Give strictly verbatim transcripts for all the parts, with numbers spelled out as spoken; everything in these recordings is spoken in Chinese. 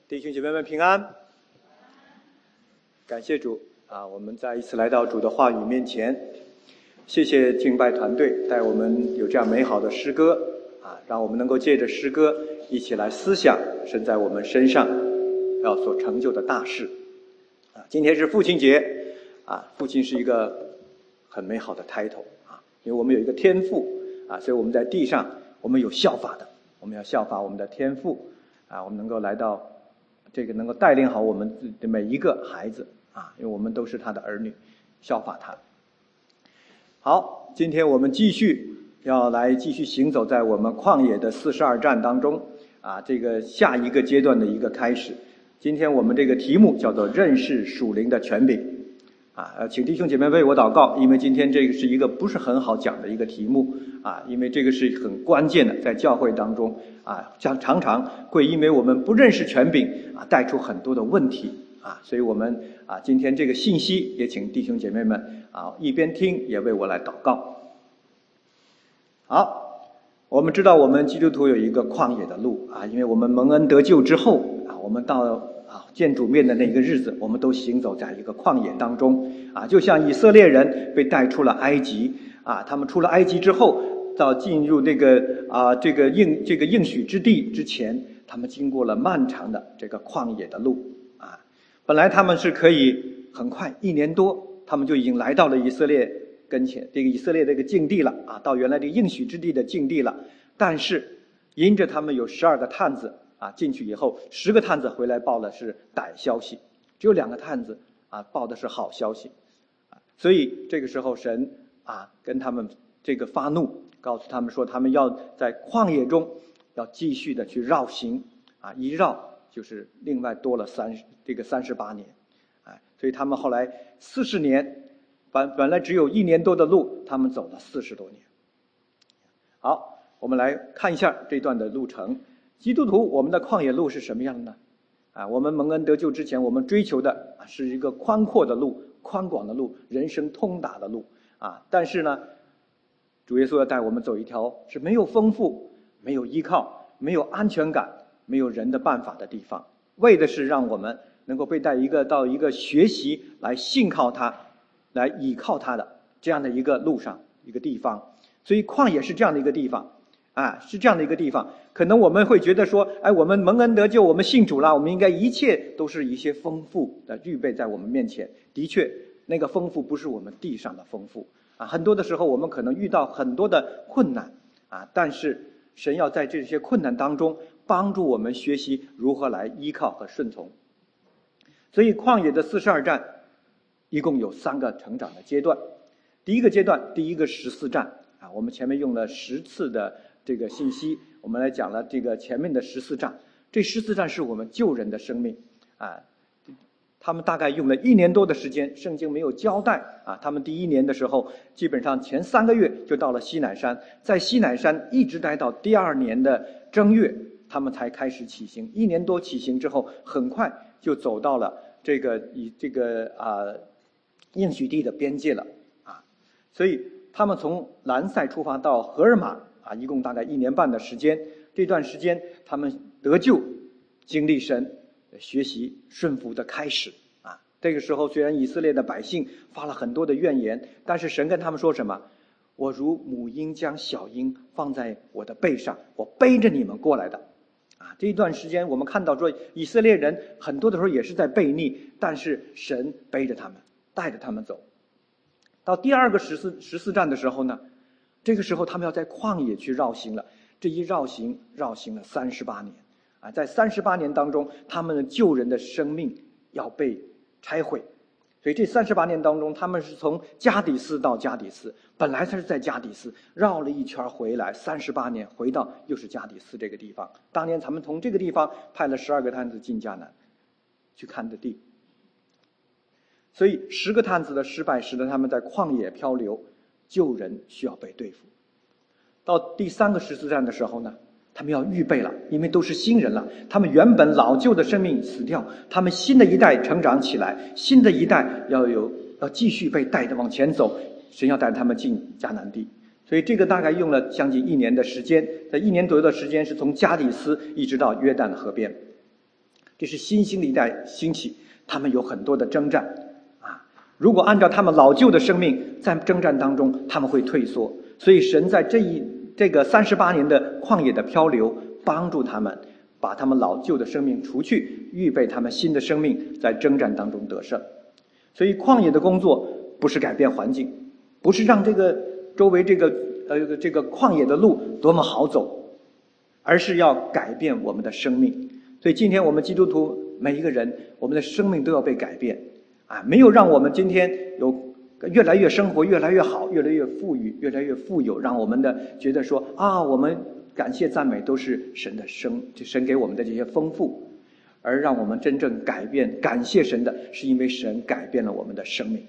弟兄姐妹们平安，感谢主啊！我们再一次来到主的话语面前，谢谢敬拜团队带我们有这样美好的诗歌啊，让我们能够借着诗歌一起来思想神在我们身上要所成就的大事啊！今天是父亲节啊，父亲是一个很美好的 title 啊，因为我们有一个天父啊，所以我们在地上我们有效法的，我们要效法我们的天父啊，我们能够来到这个能够带领好我们的每一个孩子啊，因为我们都是他的儿女，效法他。好，今天我们继续要来继续行走在我们旷野的四十二站当中啊，这个下一个阶段的一个开始。今天我们这个题目叫做认识属灵的权柄啊，请弟兄姐妹为我祷告，因为今天这个是一个不是很好讲的一个题目啊，因为这个是很关键的，在教会当中啊，常常常会因为我们不认识权柄啊，带出很多的问题啊，所以我们啊，今天这个信息也请弟兄姐妹们啊，一边听也为我来祷告。好，我们知道我们基督徒有一个旷野的路啊，因为我们蒙恩得救之后啊，我们到啊见主面的那个日子，我们都行走在一个旷野当中啊，就像以色列人被带出了埃及啊，他们出了埃及之后，到进入这个啊这个应这个应许之地之前，他们经过了漫长的这个旷野的路啊。本来他们是可以很快一年多，他们就已经来到了以色列跟前，这个以色列这个境地了啊，到原来这个应许之地的境地了。但是因着他们有十二个探子啊，进去以后，十个探子回来报的是歹消息，只有两个探子啊报的是好消息啊。所以这个时候神啊跟他们这个发怒，告诉他们说他们要在旷野中要继续的去绕行啊，一绕就是另外多了三这个三十八年，哎，所以他们后来四十年，本本来只有一年多的路，他们走了四十多年。好，我们来看一下这段的路程。基督徒，我们的旷野路是什么样的呢？啊，我们蒙恩得救之前，我们追求的是一个宽阔的路、宽广的路、人生通达的路啊。但是呢，主耶稣要带我们走一条是没有丰富、没有依靠、没有安全感、没有人的办法的地方，为的是让我们能够被带一个到一个学习来信靠他、来倚靠他的这样的一个路上一个地方。所以旷野是这样的一个地方啊，是这样的一个地方。可能我们会觉得说，哎，我们蒙恩得救，我们信主了，我们应该一切都是一些丰富的预备在我们面前。的确，那个丰富不是我们地上的丰富啊。很多的时候，我们可能遇到很多的困难啊，但是神要在这些困难当中帮助我们学习如何来依靠和顺从。所以旷野的四十二站一共有三个成长的阶段。第一个阶段，第一个十四站啊，我们前面用了十次的这个信息，我们来讲了这个前面的十四站。这十四站是我们救人的生命啊，他们大概用了一年多的时间，圣经没有交代啊。他们第一年的时候，基本上前三个月就到了西乃山，在西乃山一直待到第二年的正月，他们才开始起行。一年多起行之后，很快就走到了这个以这个啊应许地的边界了啊。所以他们从兰塞出发到荷尔玛啊，一共大概一年半的时间。这段时间他们得救，经历神学习顺服的开始啊。这个时候虽然以色列的百姓发了很多的怨言，但是神跟他们说什么？我如母鹰将小鹰放在我的背上，我背着你们过来的啊。这一段时间我们看到说，以色列人很多的时候也是在悖逆，但是神背着他们，带着他们走。到第二个十四十四站的时候呢，这个时候他们要在旷野去绕行了。这一绕行绕行了三十八年啊，在三十八年当中，他们的救人的生命要被拆毁。所以这三十八年当中，他们是从加底斯到加底斯，本来他是在加底斯绕了一圈回来，三十八年回到又是加底斯这个地方。当年他们从这个地方派了十二个探子进迦南去看的地。所以十个探子的失败使得他们在旷野漂流，救人需要被对付。到第三个十四站的时候呢，他们要预备了，因为都是新人了，他们原本老旧的生命死掉，他们新的一代成长起来，新的一代要有要继续被带着往前走，神要带他们进迦南地。所以这个大概用了将近一年的时间，在一年左右的时间是从加底斯一直到约旦河边。 这是新兴的一代兴起，他们有很多的征战啊。如果按照他们老旧的生命，在征战当中他们会退缩，所以神在这一这个三十八年的旷野的漂流，帮助他们把他们老旧的生命除去，预备他们新的生命在征战当中得胜。所以旷野的工作不是改变环境，不是让这个周围这个呃这个旷野的路多么好走，而是要改变我们的生命。所以今天我们基督徒每一个人，我们的生命都要被改变啊！没有让我们今天有越来越生活越来越好，越来越富裕，越来越富有，让我们的觉得说啊，我们感谢赞美都是神的生，神给我们的这些丰富。而让我们真正改变感谢神的，是因为神改变了我们的生命。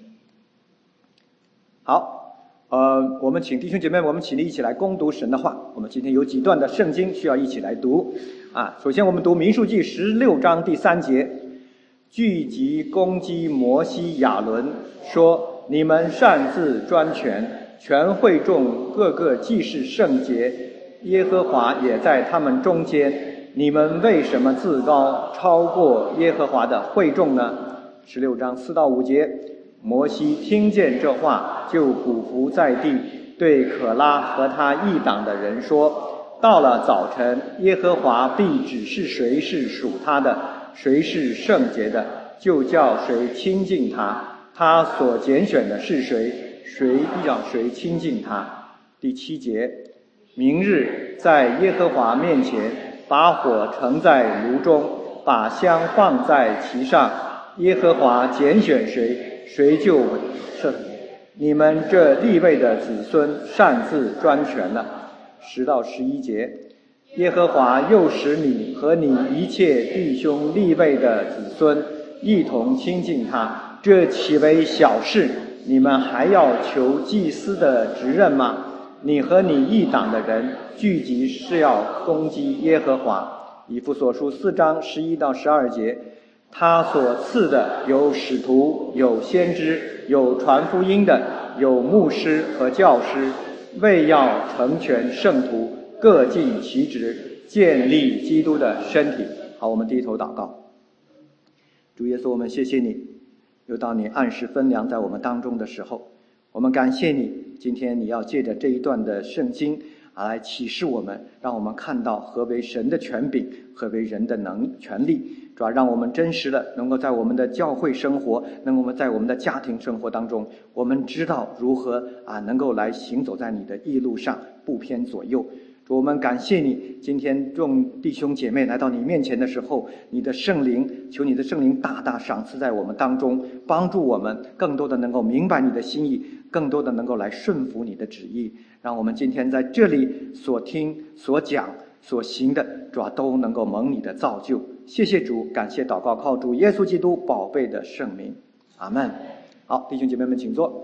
好，呃，我们请弟兄姐妹，我们起立一起来攻读神的话。我们今天有几段的圣经需要一起来读啊。首先我们读民数记十六章第三节，聚集攻击摩西亚伦，说：你们擅自专权，全会众各个既是圣洁，耶和华也在他们中间。你们为什么自高超过耶和华的会众呢？十六章四到五节，摩西听见这话，就俯伏在地，对可拉和他一党的人说：到了早晨，耶和华必指示谁是属他的，谁是圣洁的，就叫谁亲近他。他所拣选的是谁，谁必让谁亲近他。第七节，明日在耶和华面前，把火盛在炉中，把香放在其上，耶和华拣选谁，谁就圣。你们这利未的子孙擅自专权了。十到十一节，耶和华又使你和你一切弟兄利未的子孙一同亲近他，这岂为小事？你们还要求祭司的职任吗？你和你一党的人聚集是要攻击耶和华。以弗所书四章十一到十二节，他所赐的有使徒，有先知，有传福音的，有牧师和教师，为要成全圣徒，各尽其职，建立基督的身体。好，我们低头祷告。主耶稣，我们谢谢你，又到你按时分粮在我们当中的时候，我们感谢你，今天你要借着这一段的圣经啊，来启示我们，让我们看到何为神的权柄，何为人的能权利。主要让我们真实的能够在我们的教会生活，能够在我们的家庭生活当中，我们知道如何啊能够来行走在你的义路上，不偏左右。主，我们感谢你，今天众弟兄姐妹来到你面前的时候，你的圣灵，求你的圣灵大大赏赐在我们当中，帮助我们更多的能够明白你的心意，更多的能够来顺服你的旨意，让我们今天在这里所听所讲所行的，主要都能够蒙你的造就。谢谢主，感谢祷告靠主耶稣基督宝贝的圣名，阿们。好，弟兄姐妹们请坐。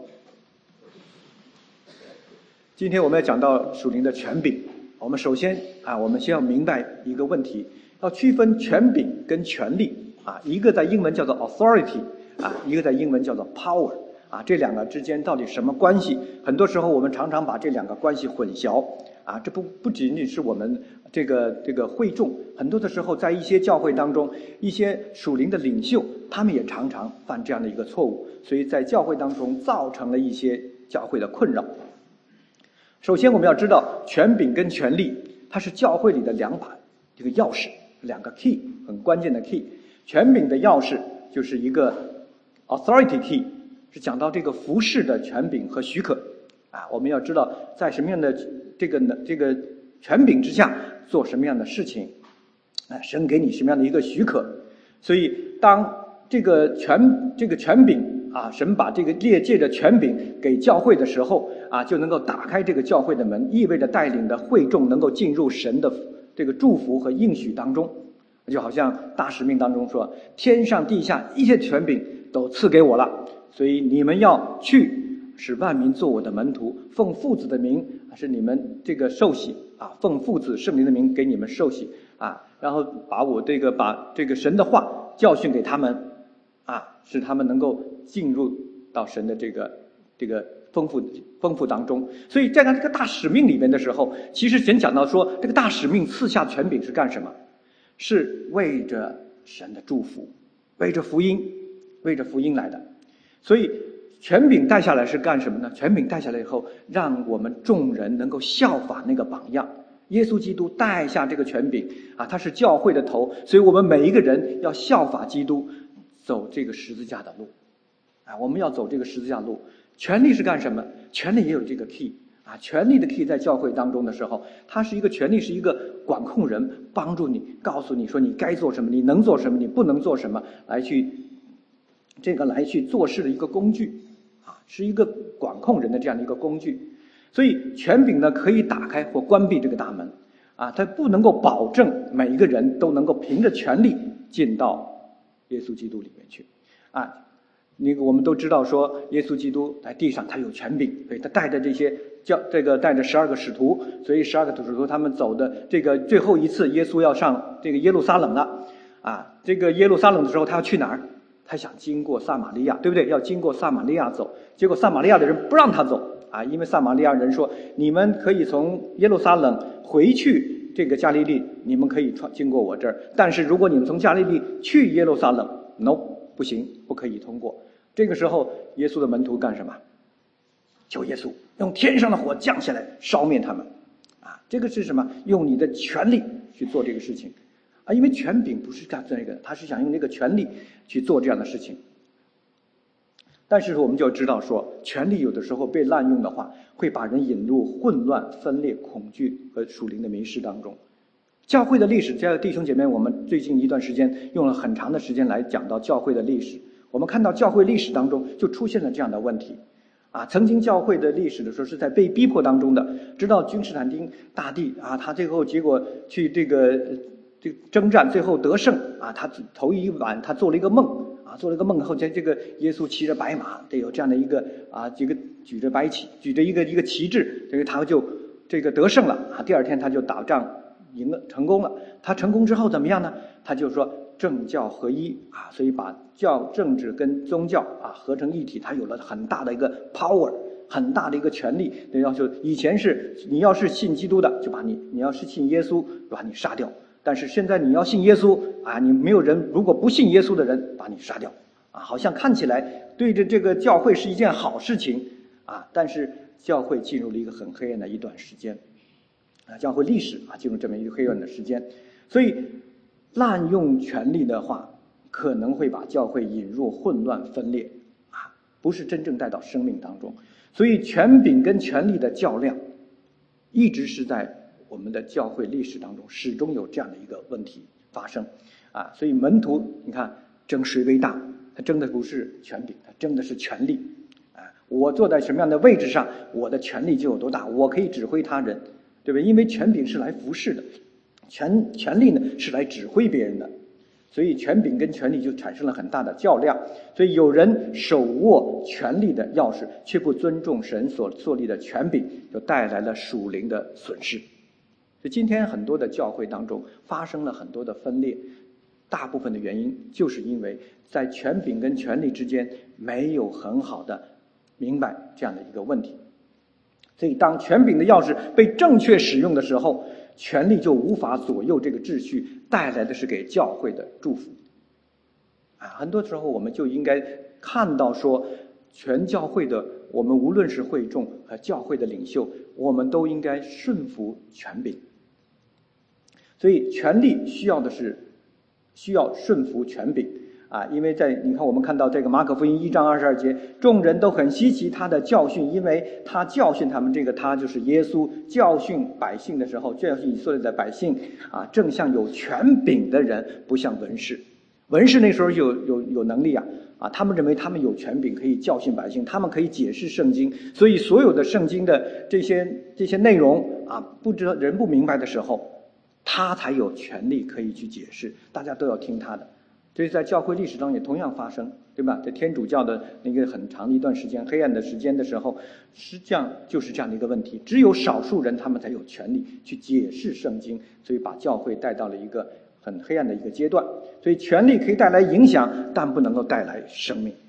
今天我们要讲到属灵的权柄。我们首先啊，我们先要明白一个问题，要区分权柄跟权力啊，一个在英文叫做 authority 啊，一个在英文叫做 power 啊，这两个之间到底什么关系？很多时候我们常常把这两个关系混淆啊，这不不仅仅是我们这个这个会众，很多的时候在一些教会当中，一些属灵的领袖，他们也常常犯这样的一个错误，所以在教会当中造成了一些教会的困扰。首先我们要知道，权柄跟权力它是教会里的两把这个钥匙，两个 key， 很关键的 key。权柄的钥匙就是一个 authority key， 是讲到这个服事的权柄和许可啊。我们要知道在什么样的这个这个权柄之下做什么样的事情啊，神给你什么样的一个许可。所以当这个权这个权柄啊，神把这个业界的权柄给教会的时候啊，就能够打开这个教会的门，意味着带领的会众能够进入神的这个祝福和应许当中。就好像大使命当中说，天上地下一切权柄都赐给我了，所以你们要去，使万民做我的门徒，奉父子的名是你们这个受洗啊，奉父子圣灵的名给你们受洗啊，然后把我这个把这个神的话教训给他们啊，使他们能够进入到神的这个这个丰富丰富当中。所以在这个大使命里面的时候，其实神讲到说，这个大使命赐下权柄是干什么？是为着神的祝福，为着福音，为着福音来的。所以权柄带下来是干什么呢？权柄带下来以后，让我们众人能够效法那个榜样。耶稣基督带下这个权柄啊，他是教会的头，所以我们每一个人要效法基督，走这个十字架的路啊，我们要走这个十字架路。权力是干什么？权力也有这个 key 啊，权力的 key 在教会当中的时候，它是一个权力，是一个管控人，帮助你，告诉你说你该做什么，你能做什么，你不能做什么，来去这个来去做事的一个工具啊，是一个管控人的这样的一个工具。所以权柄呢，可以打开或关闭这个大门啊，它不能够保证每一个人都能够凭着权力进到耶稣基督里面去啊。那个我们都知道说，耶稣基督在地上他有权柄，所以他带着这些教这个带着十二个使徒，所以十二个使徒他们走的这个最后一次，耶稣要上这个耶路撒冷了啊。这个耶路撒冷的时候，他要去哪儿？他想经过撒玛利亚，对不对？要经过撒玛利亚走，结果撒玛利亚的人不让他走啊，因为撒玛利亚人说，你们可以从耶路撒冷回去这个加利利，你们可以穿经过我这儿，但是如果你们从加利利去耶路撒冷 ，no， 不行，不可以通过。这个时候，耶稣的门徒干什么？求耶稣用天上的火降下来，烧灭他们。啊，这个是什么？用你的权力去做这个事情。啊，因为权柄不是干这个，他是想用那个权力去做这样的事情。但是我们就知道说，权力有的时候被滥用的话，会把人引入混乱、分裂、恐惧和属灵的迷失当中。教会的历史，这弟兄姐妹，我们最近一段时间用了很长的时间来讲到教会的历史。我们看到教会历史当中就出现了这样的问题啊，曾经教会的历史的时候是在被逼迫当中的，直到君士坦丁大帝啊，他最后结果去这个这个征战，最后得胜啊，他头一晚他做了一个梦啊，做了一个梦后，在这个耶稣骑着白马，得有这样的一个啊，这个举着白旗，举着一个一个旗帜，这个他就这个得胜了啊，第二天他就打仗赢了，成功了。他成功之后怎么样呢？他就说政教合一啊，所以把教政治跟宗教啊合成一体，他有了很大的一个 power， 很大的一个权力的要求。以前是你要是信基督的，就把你你要是信耶稣，把你杀掉。但是现在你要信耶稣啊，你没有人如果不信耶稣的人把你杀掉啊，好像看起来对着这个教会是一件好事情啊，但是教会进入了一个很黑暗的一段时间啊，教会历史啊进入这么一个黑暗的时间，所以滥用权力的话，可能会把教会引入混乱分裂啊，不是真正带到生命当中。所以权柄跟权力的较量，一直是在我们的教会历史当中始终有这样的一个问题发生啊。所以门徒你看争谁为大，他争的不是权柄，他争的是权力啊。我坐在什么样的位置上，我的权力就有多大，我可以指挥他人，对不对？因为权柄是来服侍的，权权力呢是来指挥别人的，所以权柄跟权力就产生了很大的较量。所以有人手握权力的钥匙，却不尊重神所设立的权柄，就带来了属灵的损失。所以今天很多的教会当中发生了很多的分裂，大部分的原因就是因为在权柄跟权力之间没有很好的明白这样的一个问题。所以当权柄的钥匙被正确使用的时候，权力就无法左右这个秩序，带来的是给教会的祝福啊。很多时候我们就应该看到说，全教会的我们无论是会众和教会的领袖，我们都应该顺服权柄。所以权力需要的是需要顺服权柄啊，因为在你看我们看到这个马可福音一章二十二节，众人都很稀奇他的教训，因为他教训他们，这个他就是耶稣教训百姓的时候，教训以色列的百姓啊，正像有权柄的人，不像文士。文士那时候有有有能力啊啊，他们认为他们有权柄可以教训百姓，他们可以解释圣经，所以所有的圣经的这些这些内容啊，不知道人不明白的时候，他才有权利可以去解释，大家都要听他的。所以在教会历史中也同样发生，对吧？在天主教的那个很长的一段时间黑暗的时间的时候，实际上就是这样的一个问题，只有少数人他们才有权利去解释圣经，所以把教会带到了一个很黑暗的一个阶段。所以权力可以带来影响，但不能够带来生命。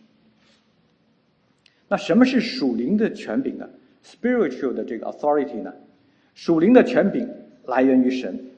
那什么是属灵的权柄呢？ spiritual 的这个 authority 呢？属灵的权柄来源于神，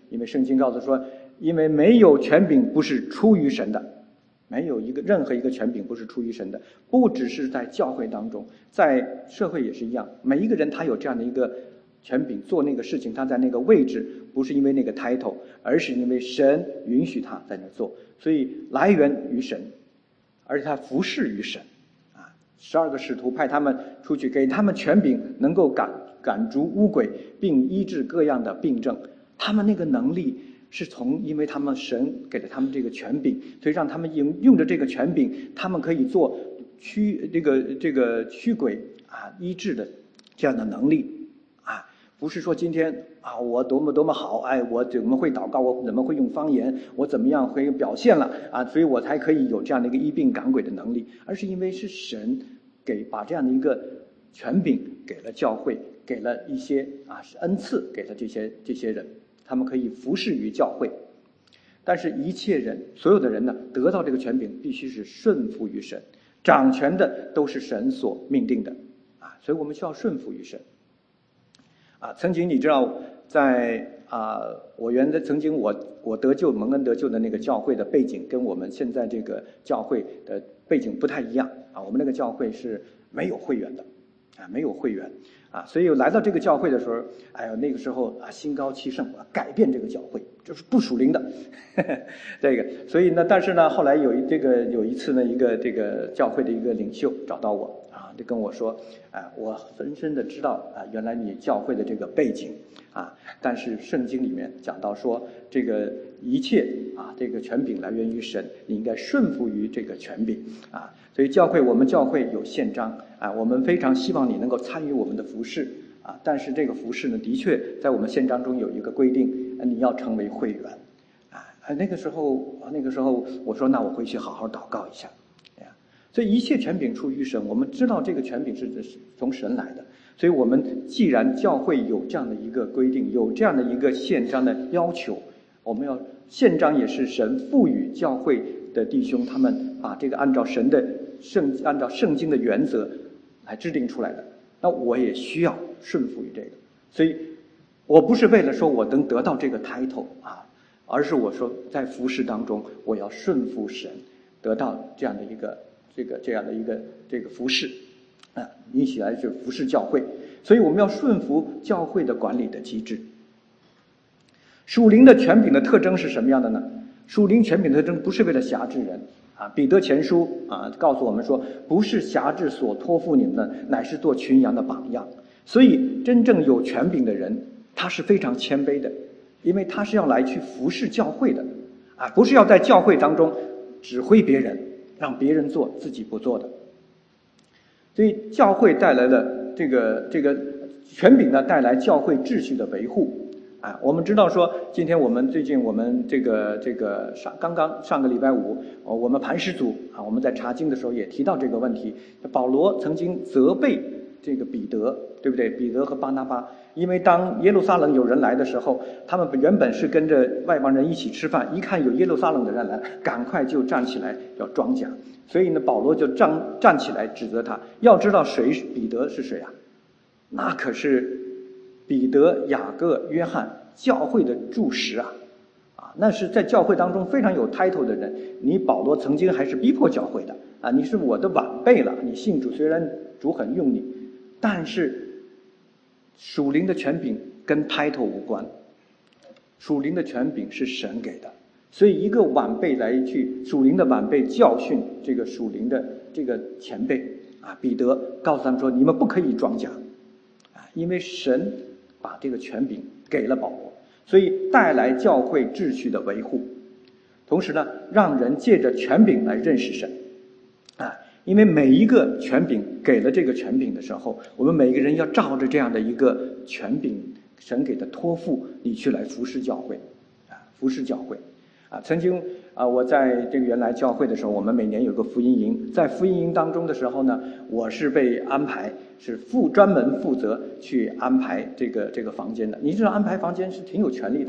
因为圣经告诉说，因为没有权柄不是出于神的，没有一个任何一个权柄不是出于神的，不只是在教会当中，在社会也是一样，每一个人他有这样的一个权柄做那个事情，他在那个位置不是因为那个 title， 而是因为神允许他在那做，所以来源于神，而且他服侍于神啊。十二个使徒派他们出去，给他们权柄，能够赶赶逐污鬼，并医治各样的病症。他们那个能力是从，因为他们神给了他们这个权柄，所以让他们用用着这个权柄，他们可以做驱这个这个驱鬼啊医治的这样的能力。不是说今天啊，我多么多么好，哎，我怎么会祷告，我怎么会用方言，我怎么样会表现了啊，所以我才可以有这样的一个医病赶鬼的能力，而是因为是神给把这样的一个权柄给了教会，给了一些啊是恩赐给了这些这些人，他们可以服侍于教会。但是一切人，所有的人呢，得到这个权柄必须是顺服于神，掌权的都是神所命定的啊，所以我们需要顺服于神。啊，曾经你知道，在啊，我原来曾经我我得救蒙恩得救的那个教会的背景，跟我们现在这个教会的背景不太一样啊。我们那个教会是没有会员的，啊，没有会员啊，所以来到这个教会的时候，哎呀，那个时候啊，心高气盛，我要改变这个教会，就是不属灵的，呵呵这个，所以呢，但是呢，后来有一这个有一次呢，一个这个教会的一个领袖找到我。就跟我说，啊，我深深的知道啊，原来你教会的这个背景啊，但是圣经里面讲到说，这个一切啊，这个权柄来源于神，你应该顺服于这个权柄啊。所以教会，我们教会有宪章啊，我们非常希望你能够参与我们的服事啊。但是这个服事呢，的确在我们宪章中有一个规定，你要成为会员啊。那个时候，那个时候我说，那我回去好好祷告一下。所以一切权柄出于神，我们知道这个权柄是从神来的，所以我们既然教会有这样的一个规定，有这样的一个宪章的要求，我们要宪章也是神赋予教会的弟兄，他们把这个按照神的圣按照圣经的原则来制定出来的，那我也需要顺服于这个，所以我不是为了说我能得到这个 title 啊，而是我说在服事当中我要顺服神，得到这样的一个这个这样的一个这个服事啊，一起来去服事教会，所以我们要顺服教会的管理的机制。属灵的权柄的特征是什么样的呢？属灵权柄的特征不是为了辖制人啊，彼得前书啊告诉我们说，不是辖制所托付你们的，乃是做群羊的榜样。所以真正有权柄的人，他是非常谦卑的，因为他是要来去服侍教会的啊，不是要在教会当中指挥别人，让别人做自己不做的。所以教会带来的这个这个权柄呢，带来教会秩序的维护啊。我们知道说，今天我们最近我们这个这个上刚刚上个礼拜五，我们磐石组啊，我们在查经的时候也提到这个问题。保罗曾经责备这个彼得，对不对？彼得和巴拿巴，因为当耶路撒冷有人来的时候，他们原本是跟着外邦人一起吃饭，一看有耶路撒冷的人来，赶快就站起来要装甲。所以呢，保罗就站站起来指责他。要知道谁是彼得是谁啊？那可是彼得、雅各、约翰教会的柱石啊！啊，那是在教会当中非常有 title 的人。你保罗曾经还是逼迫教会的啊，你是我的晚辈了。你信主，虽然主很用你，但是属灵的权柄跟 title 无关，属灵的权柄是神给的。所以一个晚辈来去属灵的晚辈教训这个属灵的这个前辈啊，彼得告诉他们说，你们不可以装甲啊，因为神把这个权柄给了保罗，所以带来教会秩序的维护，同时呢，让人借着权柄来认识神啊，因为每一个权柄给了这个权柄的时候，我们每一个人要照着这样的一个权柄神给的托付，你去来服侍教会啊，服侍教会啊。曾经啊，我在这个原来教会的时候，我们每年有个福音营，在福音营当中的时候呢，我是被安排是负专门负责去安排这个这个房间的。你知道安排房间是挺有权利的哈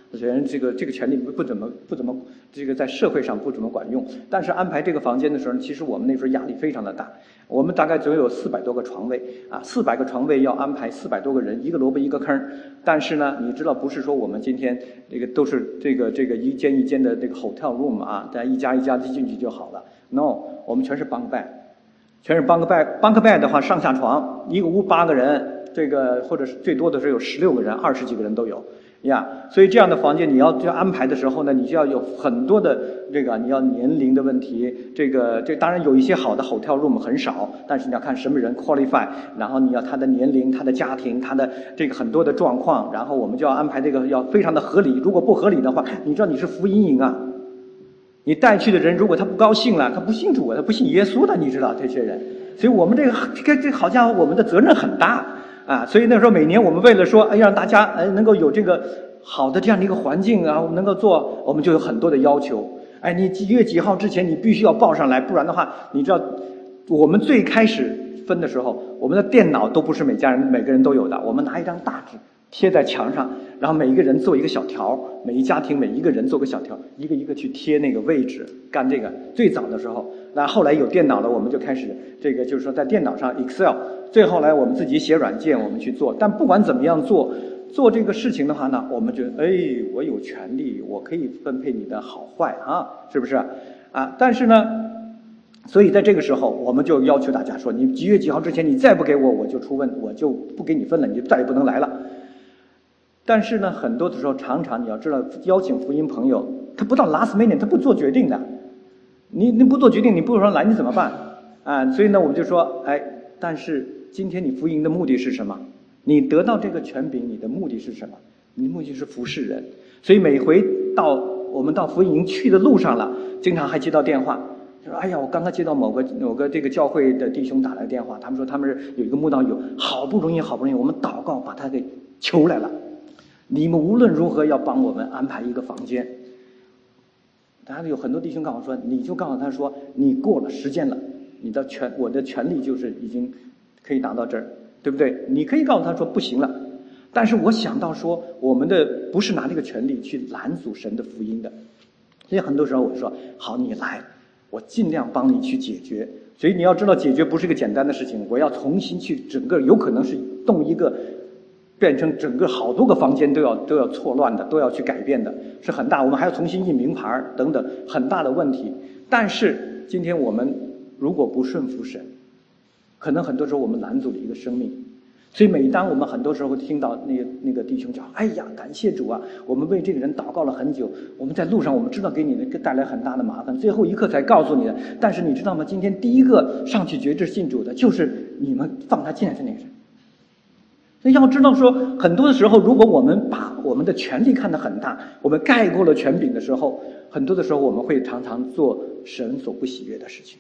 虽然这个这个权利不不怎么不怎么这个在社会上不怎么管用，但是安排这个房间的时候，其实我们那时候压力非常的大。我们大概总有四百多个床位啊，四百个床位要安排四百多个人，一个萝卜一个坑。但是呢，你知道不是说我们今天这个都是这个这个一间一间的这个 hotel room 啊，大家一家一家的进去就好了。No， 我们全是 bunk bed， 全是 bunk bed。bunk bed 的话，上下床，一个屋八个人，这个或者是最多的时候有十六个人、二十几个人都有。呀，所以这样的房间你要要安排的时候呢，你就要有很多的这个你要年龄的问题，这个这当然有一些好的 hotel room 很少，但是你要看什么人 qualify， 然后你要他的年龄、他的家庭、他的这个很多的状况，然后我们就要安排这个要非常的合理。如果不合理的话，你知道你是福音营啊，你带去的人如果他不高兴了，他不信主，他不信耶稣的，你知道这些人，所以我们这个这这好家伙，我们的责任很大。啊，所以那时候每年我们为了说，哎，让大家哎能够有这个好的这样的一个环境啊，我们能够做，我们就有很多的要求。哎，你几月几号之前你必须要报上来，不然的话，你知道我们最开始分的时候，我们的电脑都不是每家人每个人都有的，我们拿一张大纸贴在墙上，然后每一个人做一个小条，每一家庭每一个人做个小条，一个一个去贴那个位置，干这个。最早的时候，那后来有电脑了，我们就开始这个就是说在电脑上 Excel。最后来我们自己写软件，我们去做。但不管怎么样做，做这个事情的话呢，我们觉得，哎，我有权利，我可以分配你的好坏啊，是不是啊？但是呢，所以在这个时候，我们就要求大家说，你几月几号之前你再不给我，我就出问，我就不给你分了，你就再也不能来了。但是呢，很多的时候，常常你要知道，邀请福音朋友，他不到 last minute， 他不做决定的。你你不做决定，你不说来，你怎么办啊？所以呢，我们就说，哎，但是今天你福音的目的是什么？你得到这个权柄，你的目的是什么？你的目的是服侍人。所以每回到我们到福音营去的路上了，经常还接到电话，就说：“哎呀，我刚刚接到某个某个这个教会的弟兄打来电话，他们说他们是有一个慕道友，好不容易好不容易我们祷告把他给求来了，你们无论如何要帮我们安排一个房间。”当然有很多弟兄告诉我说，你就告诉他说，你过了时间了，你的权我的权利就是已经可以达到这儿，对不对？你可以告诉他说不行了。但是我想到说，我们的不是拿这个权利去拦阻神的福音的，所以很多时候我说，好，你来，我尽量帮你去解决。所以你要知道，解决不是一个简单的事情，我要重新去整个，有可能是动一个变成整个好多个房间都要都要错乱的，都要去改变的，是很大。我们还要重新印名牌等等，很大的问题。但是今天我们如果不顺服神，可能很多时候我们拦阻了一个生命。所以每当我们很多时候听到那个那个弟兄讲，哎呀，感谢主啊，我们为这个人祷告了很久，我们在路上我们知道给你的带来很大的麻烦，最后一刻才告诉你的。但是你知道吗？今天第一个上去决志信主的就是你们放他进来的那个人。所以要知道说，很多的时候，如果我们把我们的权力看得很大，我们盖过了权柄的时候，很多的时候我们会常常做神所不喜悦的事情。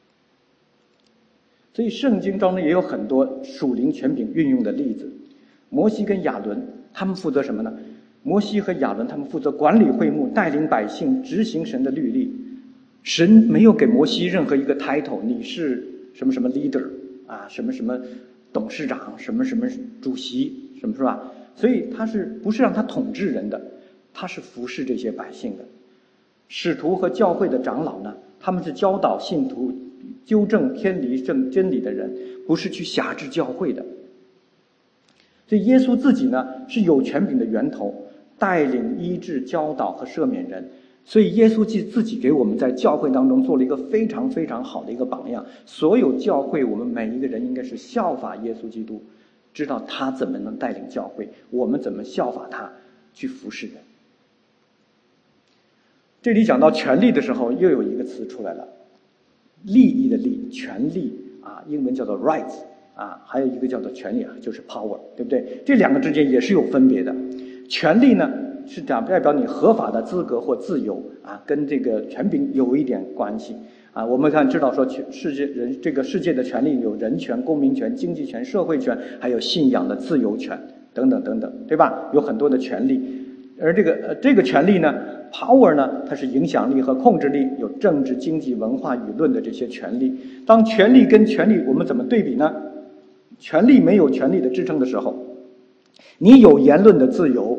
所以圣经中呢也有很多属灵权柄运用的例子。摩西跟亚伦他们负责什么呢？摩西和亚伦他们负责管理会幕，带领百姓执行神的律例。神没有给摩西任何一个 title， 你是什么什么 leader 啊，什么什么董事长，什么什么主席，什么是吧？所以他是不是让他统治人的，他是服侍这些百姓的。使徒和教会的长老呢，他们是教导信徒纠正偏离正真理的人，不是去辖制教会的。所以耶稣自己呢是有权柄的源头，带领医治教导和赦免人。所以耶稣自己给我们在教会当中做了一个非常非常好的一个榜样。所有教会我们每一个人应该是效法耶稣基督，知道他怎么能带领教会，我们怎么效法他去服侍人。这里讲到权力的时候，又有一个词出来了，利益的利，权利啊，英文叫做 rights 啊，还有一个叫做权利啊，就是 power， 对不对？这两个之间也是有分别的。权利呢是讲代表你合法的资格或自由啊，跟这个权柄有一点关系啊。我们看知道说，世界人这个世界的权利有人权、公民权、经济权、社会权，还有信仰的自由权等等等等，对吧？有很多的权利。而这个呃这个权利呢 ，power 呢，它是影响力和控制力，有政治、经济、文化、舆论的这些权利。当权力跟权力，我们怎么对比呢？权力没有权力的支撑的时候，你有言论的自由，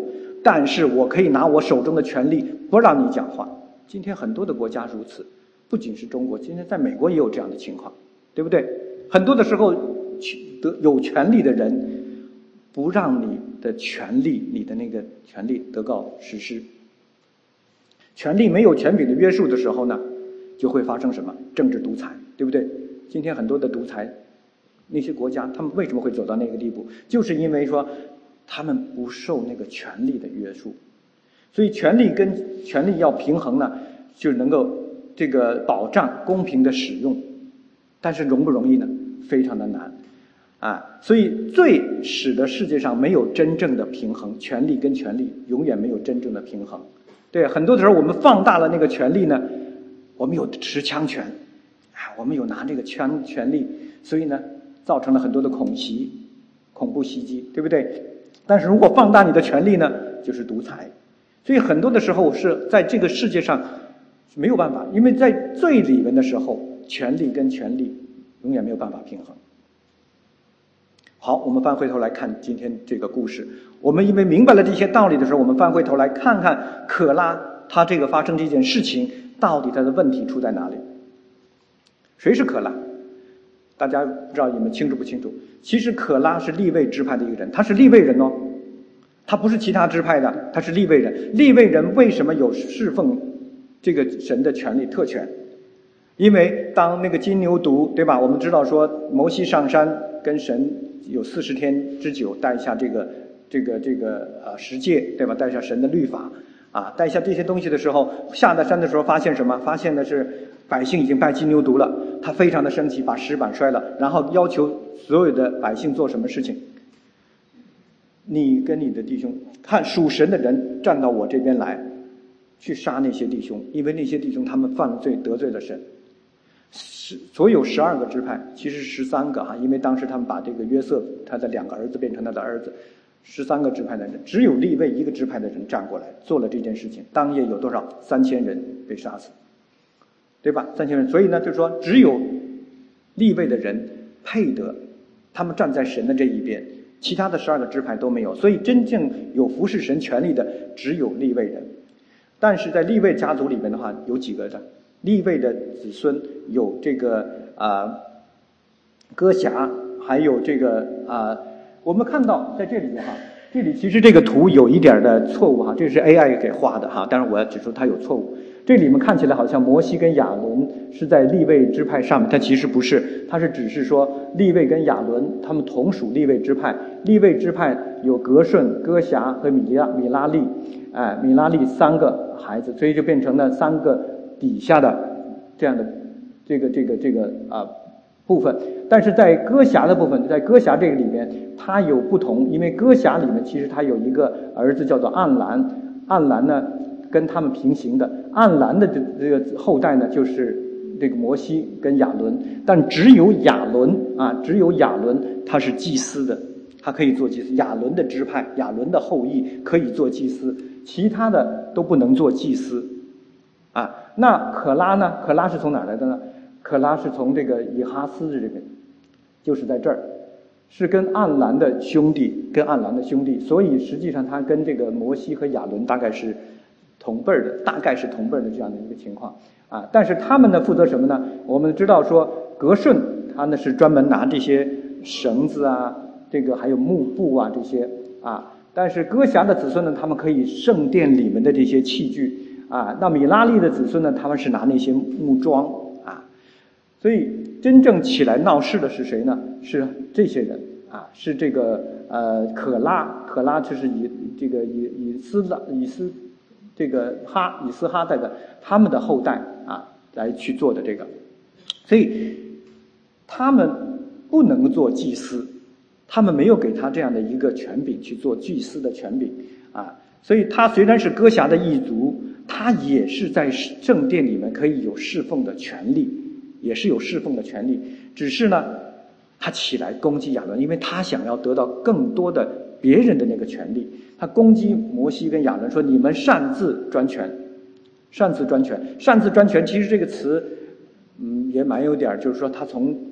但是我可以拿我手中的权力不让你讲话。今天很多的国家如此，不仅是中国，今天在美国也有这样的情况，对不对？很多的时候，得有权利的人不让你的权利，你的那个权利得到实施。权力没有权柄的约束的时候呢，就会发生什么？政治独裁，对不对？今天很多的独裁，那些国家他们为什么会走到那个地步？就是因为说他们不受那个权力的约束。所以权力跟权力要平衡呢，就能够这个保障公平的使用。但是容不容易呢？非常的难啊！所以罪使得世界上没有真正的平衡，权力跟权力永远没有真正的平衡。对，很多的时候我们放大了那个权力呢，我们有持枪权啊，我们有拿这个枪权力，所以呢造成了很多的恐袭、恐怖袭击，对不对？但是如果放大你的权力呢，就是独裁。所以很多的时候是在这个世界上没有办法，因为在罪里面的时候，权力跟权力永远没有办法平衡。好，我们翻回头来看今天这个故事。我们因为明白了这些道理的时候，我们翻回头来看看可拉他这个发生这件事情，到底他的问题出在哪里？谁是可拉？大家不知道你们清楚不清楚？其实可拉是利未支派的一个人，他是利未人哦，他不是其他支派的，他是利未人。利未人为什么有侍奉这个神的权利特权？因为当那个金牛犊，对吧？我们知道说摩西上山跟神有四十天之久，带下这个这个这个呃十诫，对吧？带下神的律法啊，带下这些东西的时候，下到山的时候发现什么？发现的是百姓已经拜金牛犊了，他非常的生气，把石板摔了，然后要求所有的百姓做什么事情？你跟你的弟兄，看属神的人站到我这边来，去杀那些弟兄，因为那些弟兄他们犯罪得罪了神。所有十二个支派，其实十三个哈，因为当时他们把这个约瑟他的两个儿子变成他的儿子，十三个支派的人，只有利未一个支派的人站过来做了这件事情。当夜有多少？三千人被杀死，对吧？三千人，所以呢，就是说只有利未的人配得，他们站在神的这一边，其他的十二个支派都没有。所以真正有服侍神权力的只有利未人。但是在利未家族里面的话，有几个的？利未的子孙有这个啊、呃、歌辖，还有这个啊、呃，我们看到在这里面哈，这里其实这个图有一点的错误哈，这是 A I 给画的哈，当然我要指出它有错误。这里面看起来好像摩西跟亚伦是在利未支派上面，它其实不是，它是只是说利未跟亚伦他们同属利未支派，利未支派有革顺、歌辖和米拉米拉利，哎，米拉利三个孩子，所以就变成了三个底下的这样的这个这个这个啊、呃、部分。但是在歌辖的部分，在歌辖这个里面它有不同，因为歌辖里面其实它有一个儿子叫做暗兰，暗兰呢跟他们平行的，暗兰的这这个后代呢就是这个摩西跟亚伦，但只有亚伦啊，只有亚伦他是祭司的，他可以做祭司，亚伦的支派，亚伦的后裔可以做祭司，其他的都不能做祭司啊。那可拉呢？可拉是从哪来的呢？可拉是从这个以哈斯这边，就是在这儿，是跟暗兰的兄弟，跟暗兰的兄弟，所以实际上他跟这个摩西和亚伦大概是同辈的，大概是同辈的这样的一个情况啊。但是他们呢负责什么呢？我们知道说革顺他呢是专门拿这些绳子啊，这个还有幕布啊这些啊。但是歌辖的子孙呢，他们可以圣殿里面的这些器具啊。那米拉利的子孙呢，他们是拿那些木桩啊。所以真正起来闹事的是谁呢？是这些人啊，是这个呃可拉，可拉就是以这个以以斯拉以斯这个哈以斯哈代的他们的后代啊来去做的这个，所以他们不能做祭司，他们没有给他这样的一个权柄去做祭司的权柄啊，所以他虽然是歌辖的一族，他也是在圣殿里面可以有侍奉的权利，也是有侍奉的权利，只是呢他起来攻击亚伦，因为他想要得到更多的别人的那个权利，他攻击摩西跟亚伦说：“你们擅自专权，擅自专权，擅自专权。”其实这个词，嗯，也蛮有点，就是说他从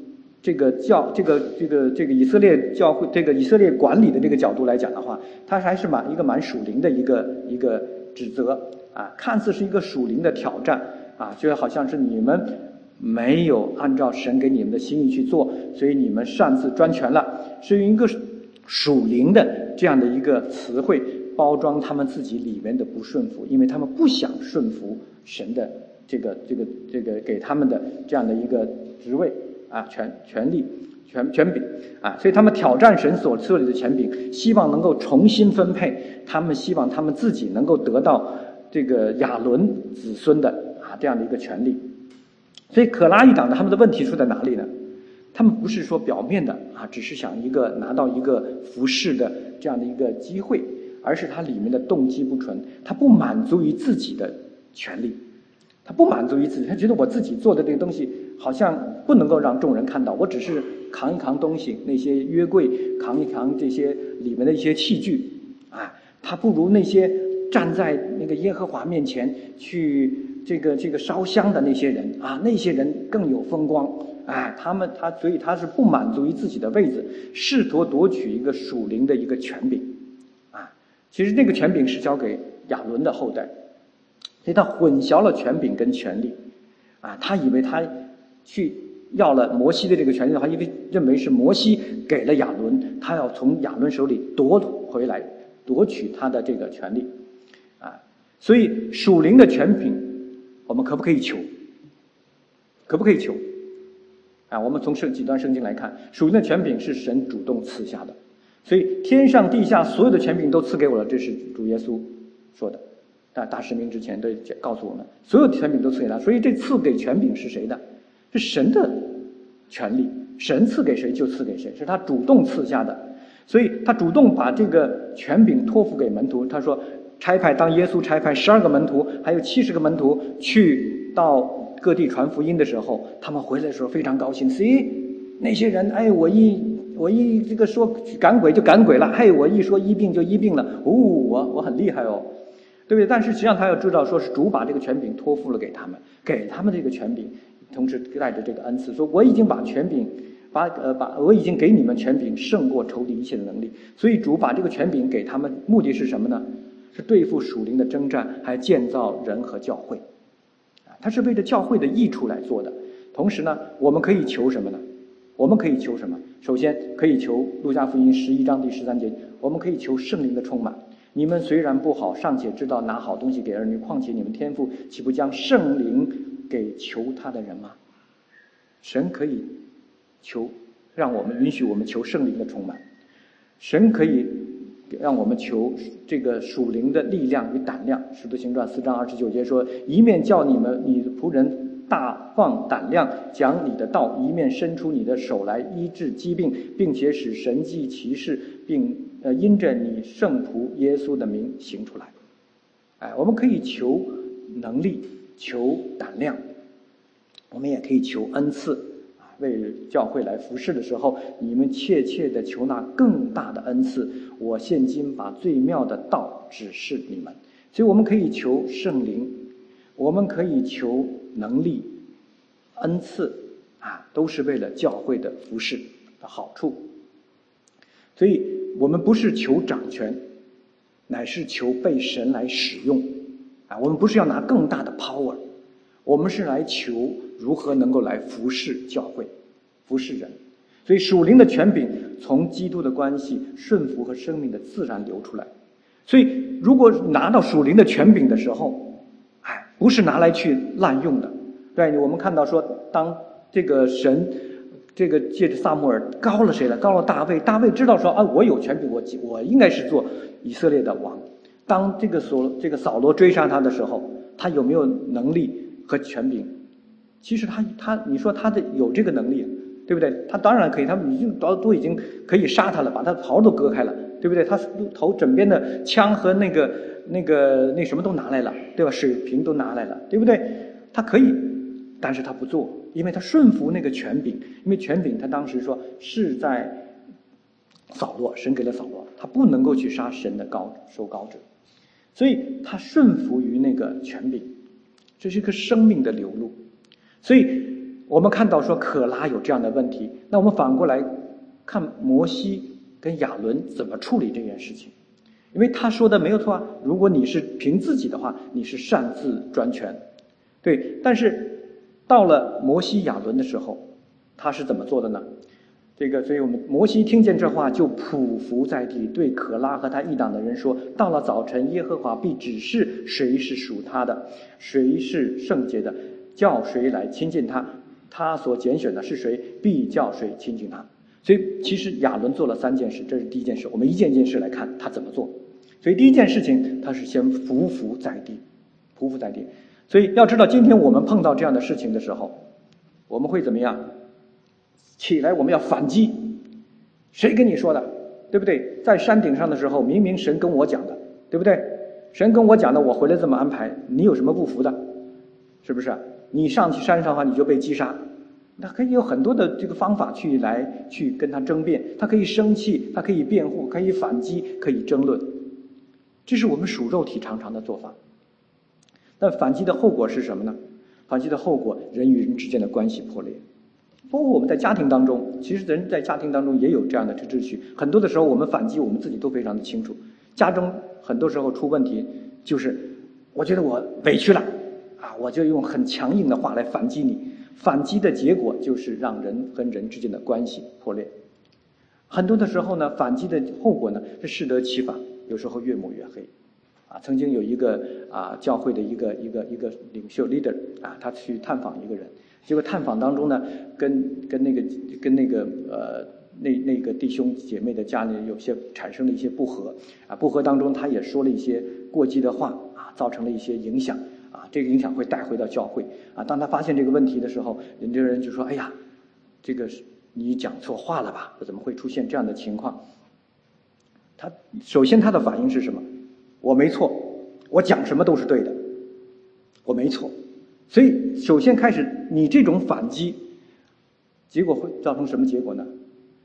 这个教这个这个这个以色列教会这个以色列管理的这个角度来讲的话，它还是蛮一个蛮属灵的一个一个指责啊，看似是一个属灵的挑战啊，就好像是你们没有按照神给你们的心意去做，所以你们擅自专权了，是用一个属灵的这样的一个词汇包装他们自己里面的不顺服，因为他们不想顺服神的这个这个这个给他们的这样的一个职位啊权权力权权柄啊，所以他们挑战神所设立的权柄，希望能够重新分配，他们希望他们自己能够得到这个亚伦子孙的啊这样的一个权利。所以可拉一党的他们的问题出在哪里呢？他们不是说表面的啊，只是想一个拿到一个服侍的这样的一个机会，而是他里面的动机不纯，他不满足于自己的权利，他不满足于自己，他觉得我自己做的这个东西好像不能够让众人看到，我只是扛一扛东西，那些约柜，扛一扛这些里面的一些器具啊，他不如那些站在那个耶和华面前去这个这个烧香的那些人啊，那些人更有风光。哎，他们他所以他是不满足于自己的位子，试图夺取一个属灵的一个权柄啊。其实那个权柄是交给亚伦的后代，所以他混淆了权柄跟权力啊。他以为他去要了摩西的这个权利的话，因为认为是摩西给了亚伦，他要从亚伦手里夺回来，夺取他的这个权利啊。所以属灵的权柄我们可不可以求？可不可以求啊？我们从圣几段圣经来看，属灵的权柄是神主动赐下的，所以天上地下所有的权柄都赐给我了，这是主耶稣说的。大大使命之前都告诉我们，所有权柄都赐给他，所以这赐给权柄是谁的？是神的权利，神赐给谁就赐给谁，是他主动赐下的。所以他主动把这个权柄托付给门徒，他说差派当耶稣差派十二个门徒，还有七十个门徒去到各地传福音的时候，他们回来的时候非常高兴。咦，那些人，哎，我一我一这个说赶鬼就赶鬼了，哎，我一说医病就医病了，哦，我我很厉害哦，对不对？但是实际上他要知道，说是主把这个权柄托付了给他们，给他们这个权柄，同时带着这个恩赐，说我已经把权柄，把呃把我已经给你们权柄，胜过仇敌一切的能力。所以主把这个权柄给他们，目的是什么呢？是对付属灵的征战，还建造人和教会。他是为了教会的益处来做的。同时呢，我们可以求什么呢？我们可以求什么？首先可以求路加福音十一章第十三节，我们可以求圣灵的充满。你们虽然不好，尚且知道拿好东西给儿女，况且你们天父岂不将圣灵给求他的人吗？神可以求，让我们允许我们求圣灵的充满。神可以让我们求这个属灵的力量与胆量。使徒行传四章二十九节说，一面叫你们你的仆人大放胆量讲你的道，一面伸出你的手来医治疾病，并且使神迹奇事，并呃因着你圣仆耶稣的名行出来。哎，我们可以求能力，求胆量，我们也可以求恩赐。为教会来服侍的时候，你们切切的求那更大的恩赐。我现今把最妙的道指示你们。所以我们可以求圣灵，我们可以求能力、恩赐啊，都是为了教会的服侍的好处。所以我们不是求掌权，乃是求被神来使用啊。我们不是要拿更大的 power， 我们是来求如何能够来服侍教会，服侍人。所以属灵的权柄从基督的关系、顺服和生命的自然流出来。所以如果拿到属灵的权柄的时候，哎，不是拿来去滥用的。对，我们看到说，当这个神这个借着撒母耳高了谁了？高了大卫。大卫知道说啊，我有权柄，我我应该是做以色列的王。当这个所这个扫罗追杀他的时候，他有没有能力和权柄？其实他他你说他的有这个能力，对不对？他当然可以，他已经都都已经可以杀他了，把他头都割开了，对不对？他头枕边的枪和那个那个那什么都拿来了，对吧？水瓶都拿来了，对不对？他可以，但是他不做，因为他顺服那个权柄，因为权柄他当时说是在扫罗，神给了扫罗，他不能够去杀神的高受膏者，所以他顺服于那个权柄，这是一个生命的流露。所以我们看到说可拉有这样的问题，那我们反过来看摩西跟亚伦怎么处理这件事情。因为他说的没有错啊，如果你是凭自己的话，你是擅自专权，对。但是到了摩西亚伦的时候，他是怎么做的呢？这个，所以我们摩西听见这话，就匍匐在地，对可拉和他一党的人说：到了早晨，耶和华必指示谁是属他的，谁是圣洁的，叫谁来亲近他，他所拣选的是谁，必叫谁亲近他。所以其实亚伦做了三件事，这是第一件事。我们一件件事来看他怎么做。所以第一件事情，他是先匍匐在地，匍匐在地。所以要知道，今天我们碰到这样的事情的时候，我们会怎么样？起来，我们要反击。谁跟你说的？对不对？在山顶上的时候，明明神跟我讲的，对不对？神跟我讲的，我回来这么安排，你有什么不服的？是不是？你上去山上的话，你就被击杀。他可以有很多的这个方法去来去跟他争辩，他可以生气，他可以辩护，可以反击，可以争论。这是我们属肉体常常的做法。但反击的后果是什么呢？反击的后果，人与人之间的关系破裂。包括我们在家庭当中，其实人在家庭当中也有这样的秩序。很多的时候，我们反击我们自己都非常的清楚。家中很多时候出问题，就是我觉得我委屈了啊，我就用很强硬的话来反击你。反击的结果就是让人跟人之间的关系破裂。很多的时候呢，反击的后果呢是适得其反，有时候越抹越黑。啊，曾经有一个啊教会的一个一个一个领袖 leader 啊，他去探访一个人，结果探访当中呢，跟跟那个跟那个呃那那个弟兄姐妹的家里有些产生了一些不和啊，不和当中他也说了一些过激的话啊，造成了一些影响啊，这个影响会带回到教会啊。当他发现这个问题的时候，人这人就说：“哎呀，这个你讲错话了吧？怎么会出现这样的情况？”他首先他的反应是什么？我没错，我讲什么都是对的，我没错。所以首先开始你这种反击，结果会造成什么结果呢？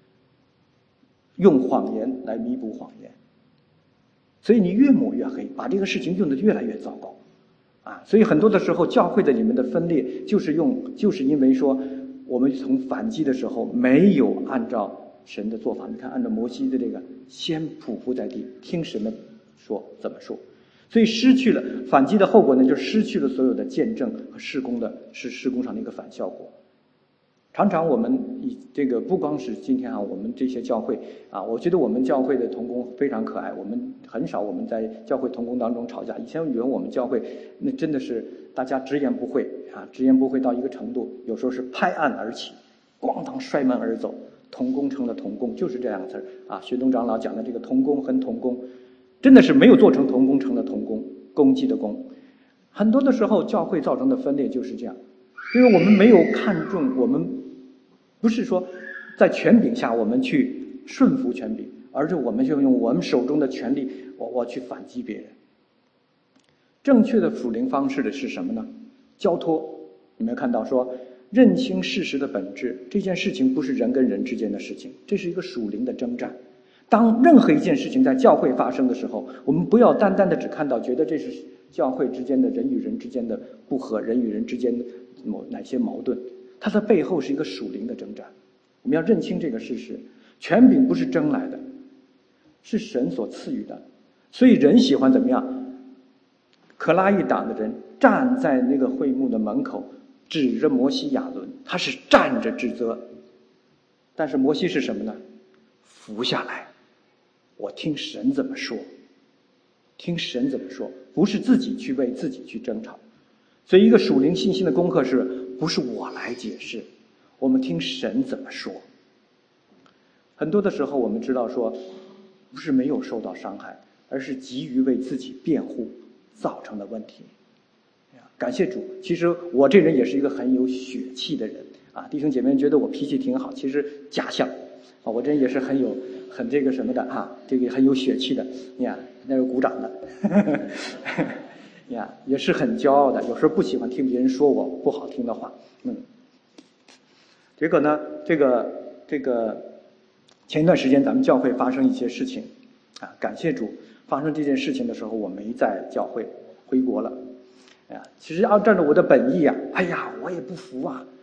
用谎言来弥补谎言，所以你越抹越黑，把这个事情用得越来越糟糕啊！所以很多的时候，教会的里面的分裂，就是用，就是因为说我们从反击的时候没有按照神的做法。你看，按照摩西的这个，先匍匐在地，听神的说怎么说，所以失去了反击的后果呢，就失去了所有的见证和事工的是事工上的一个反效果。常常我们以这个不光是今天啊，我们这些教会啊，我觉得我们教会的同工非常可爱，我们很少我们在教会同工当中吵架。以前以为我们教会那真的是大家直言不讳啊，直言不讳到一个程度，有时候是拍案而起，咣当摔门而走，同工成了同工，就是这两个词儿啊。学东长老讲的这个同工和同工，真的是没有做成同工成了同工，攻击的攻。很多的时候教会造成的分裂就是这样，因为我们没有看重，我们不是说在权柄下我们去顺服权柄，而是我们就用我们手中的权力，我我去反击别人。正确的属灵方式的是什么呢？交托。你们看到说认清事实的本质，这件事情不是人跟人之间的事情，这是一个属灵的征战。当任何一件事情在教会发生的时候，我们不要单单的只看到觉得这是教会之间的人与人之间的不和，人与人之间的某哪些矛盾，它的背后是一个属灵的征战。我们要认清这个事实，权柄不是争来的，是神所赐予的。所以人喜欢怎么样？可拉一党的人站在那个会幕的门口，指着摩西亚伦，他是站着指责。但是摩西是什么呢？伏下来，我听神怎么说，听神怎么说，不是自己去为自己去争吵。所以一个属灵信心的功课是不是我来解释，我们听神怎么说。很多的时候我们知道说不是没有受到伤害，而是急于为自己辩护造成的问题。感谢主，其实我这人也是一个很有血气的人啊，弟兄姐妹觉得我脾气挺好，其实假象啊，我这人也是很有很这个什么的啊，这个很有血气的。你看那个鼓掌的呀，也是很骄傲的，有时候不喜欢听别人说我不好听的话。嗯，结果呢，这个这个前一段时间咱们教会发生一些事情啊，感谢主，发生这件事情的时候我没在教会，回国了。哎呀，其实按照我的本意啊，哎呀，我也不服啊，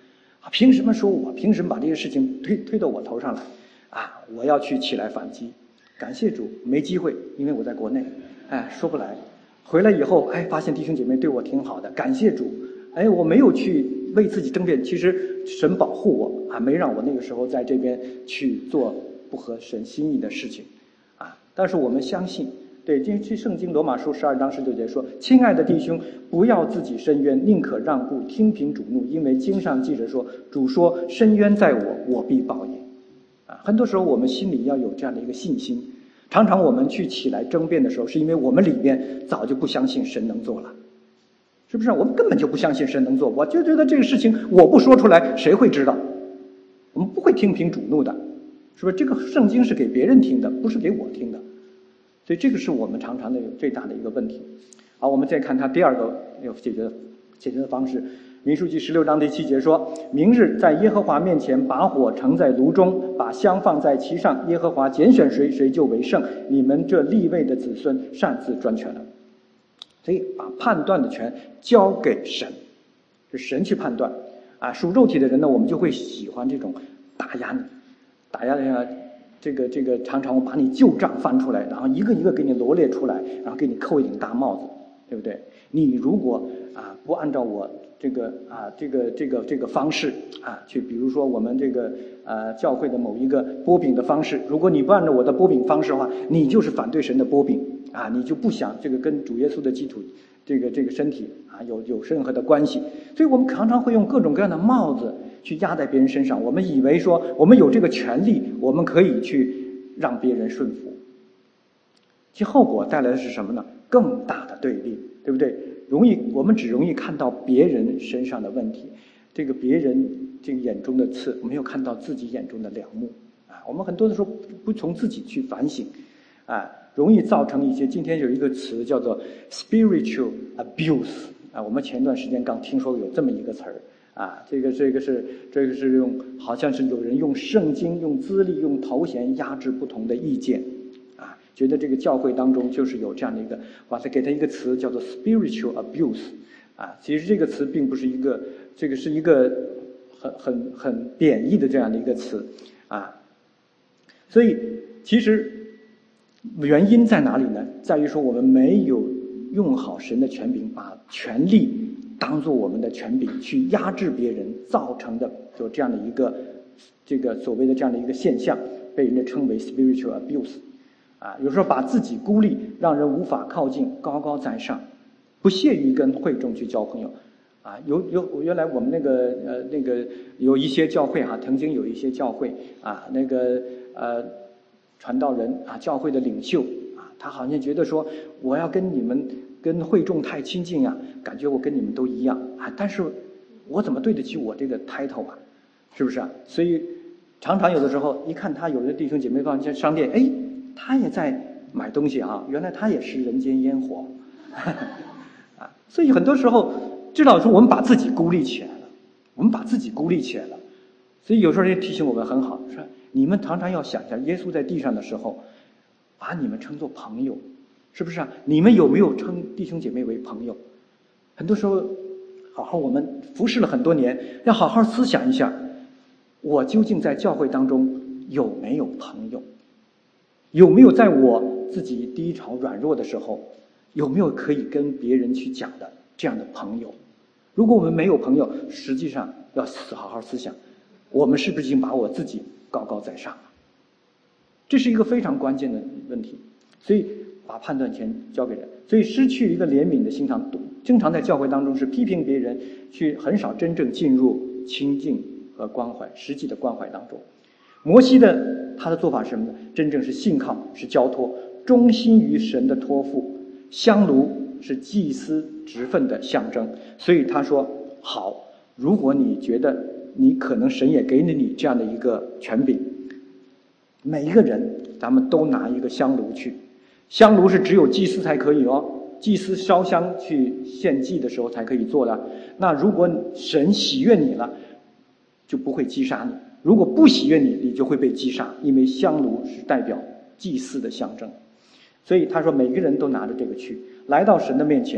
凭什么说我？凭什么把这些事情推推到我头上来？啊，我要去起来反击。感谢主，没机会，因为我在国内，哎，说不来。回来以后，哎，发现弟兄姐妹对我挺好的，感谢主。哎，我没有去为自己争辩，其实神保护我啊，没让我那个时候在这边去做不合神心意的事情啊。但是我们相信，对，这这圣经罗马书十二章十九节说：“亲爱的弟兄，不要自己伸冤，宁可让步，听凭主怒，因为经上记着说，主说：伸冤在我，我必报应。”啊，很多时候我们心里要有这样的一个信心。常常我们去起来争辩的时候，是因为我们里面早就不相信神能做了，是不是？我们根本就不相信神能做，我就觉得这个事情我不说出来，谁会知道？我们不会听凭主怒的，是不是？这个圣经是给别人听的，不是给我听的，所以这个是我们常常的最大的一个问题。好，我们再看他第二个要解决解决的方式。民数记十六章第七节说：“明日在耶和华面前把火盛在炉中，把香放在其上，耶和华拣选谁，谁就为圣。你们这利未的子孙擅自专权了。”所以把判断的权交给神，是神去判断。啊，属肉体的人呢，我们就会喜欢这种打压你，打压的这个这个，常常我把你旧账翻出来，然后一个一个给你罗列出来，然后给你扣一顶大帽子，对不对？你如果啊不按照我这个啊这个这个这个方式啊去，比如说我们这个呃教会的某一个擘饼的方式，如果你不按照我的擘饼方式的话，你就是反对神的擘饼啊，你就不想这个跟主耶稣的基督这个这个身体啊有有任何的关系。所以我们常常会用各种各样的帽子去压在别人身上，我们以为说我们有这个权利，我们可以去让别人顺服，其后果带来的是什么呢？更大的对立，对不对？容易我们只容易看到别人身上的问题，这个别人这个眼中的刺，没有看到自己眼中的梁木啊。我们很多的时候不从自己去反省啊，容易造成一些。今天有一个词叫做 spiritual abuse 啊，我们前段时间刚听说有这么一个词儿啊，这个这个是这个是用好像是有人用圣经、用资历、用头衔压制不同的意见。觉得这个教会当中就是有这样的一个，哇塞，给他一个词叫做 spiritual abuse 啊，其实这个词并不是一个，这个是一个很很很贬义的这样的一个词啊，所以其实原因在哪里呢？在于说我们没有用好神的权柄，把权力当做我们的权柄去压制别人，造成的就这样的一个这个所谓的这样的一个现象，被人家称为 spiritual abuse。啊，有时候把自己孤立，让人无法靠近，高高在上，不屑于跟会众去交朋友。啊，有有原来我们那个呃那个有一些教会哈、啊，曾经有一些教会啊，那个呃传道人啊，教会的领袖啊，他好像觉得说我要跟你们跟会众太亲近啊，感觉我跟你们都一样啊，但是我怎么对得起我这个 title 啊？是不是啊？所以常常有的时候一看他有的弟兄姐妹到一商店，哎。他也在买东西啊，原来他也是人间烟火啊！所以很多时候，知道说我们把自己孤立起来了，我们把自己孤立起来了。所以有时候也提醒我们很好，说你们常常要想一下，耶稣在地上的时候，把你们称作朋友，是不是啊？你们有没有称弟兄姐妹为朋友？很多时候，好好我们服侍了很多年，要好好思想一下，我究竟在教会当中有没有朋友？有没有在我自己低潮软弱的时候，有没有可以跟别人去讲的这样的朋友？如果我们没有朋友，实际上要好好思想，我们是不是已经把我自己高高在上了？这是一个非常关键的问题。所以把判断权交给人，所以失去一个怜悯的心肠，经常在教会当中是批评别人，去很少真正进入亲近和关怀实际的关怀当中。摩西的他的做法是什么呢？真正是信靠，是交托，忠心于神的托付。香炉是祭司职分的象征，所以他说好，如果你觉得你可能神也给了你这样的一个权柄，每一个人咱们都拿一个香炉去。香炉是只有祭司才可以哦，祭司烧香去献祭的时候才可以做的。那如果神喜悦你了，就不会击杀你。如果不喜悦你，你就会被击杀，因为香炉是代表祭祀的象征。所以他说每个人都拿着这个去来到神的面前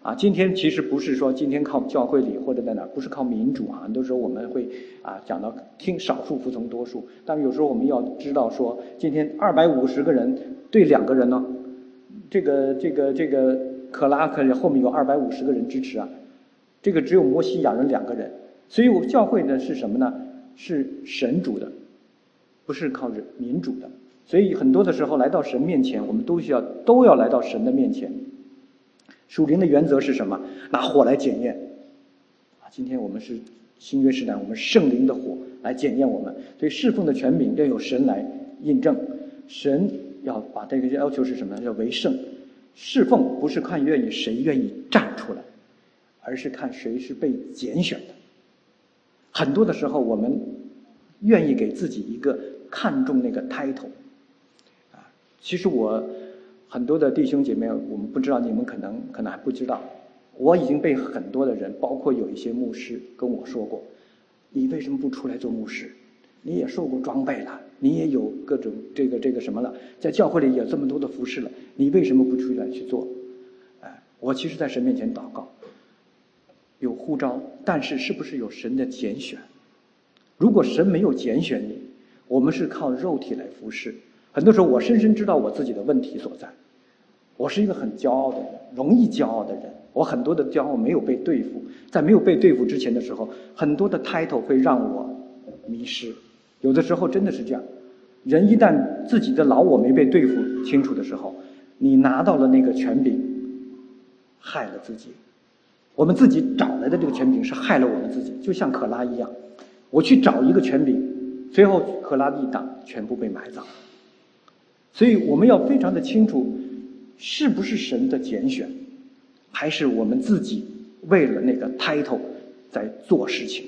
啊，今天其实不是说今天靠教会里或者在哪，不是靠民主啊。很多时候我们会啊讲到听少数服从多数，但有时候我们要知道说，今天二百五十个人对两个人呢，这个这个这个可拉可后面有二百五十个人支持啊，这个只有摩西亚人两个人，所以我教会呢是什么呢？是神主的，不是靠人民主的。所以很多的时候来到神面前，我们都需要都要来到神的面前。属灵的原则是什么？拿火来检验啊！今天我们是新约时代，我们圣灵的火来检验我们，所以侍奉的权柄要有神来印证。神要把这个要求是什么呢？要为圣。侍奉不是看愿意谁愿意站出来，而是看谁是被拣选的。很多的时候，我们愿意给自己一个看重那个 title 啊。其实我。很多的弟兄姐妹，我们不知道，你们可能可能还不知道，我已经被很多的人，包括有一些牧师跟我说过，你为什么不出来做牧师？你也受过装备了，你也有各种这个这个什么了，在教会里有这么多的服侍了，你为什么不出来去做？哎，我其实在神面前祷告，有呼召，但是是不是有神的拣选？如果神没有拣选你，我们是靠肉体来服侍。很多时候我深深知道我自己的问题所在，我是一个很骄傲的人，容易骄傲的人，我很多的骄傲没有被对付，在没有被对付之前的时候，很多的 title 会让我迷失。有的时候真的是这样，人一旦自己的老我没被对付清楚的时候，你拿到了那个权柄，害了自己。我们自己找来的这个权柄是害了我们自己，就像可拉一样，我去找一个权柄，最后可拉一党全部被埋葬。所以我们要非常的清楚，是不是神的拣选，还是我们自己为了那个 title 在做事情。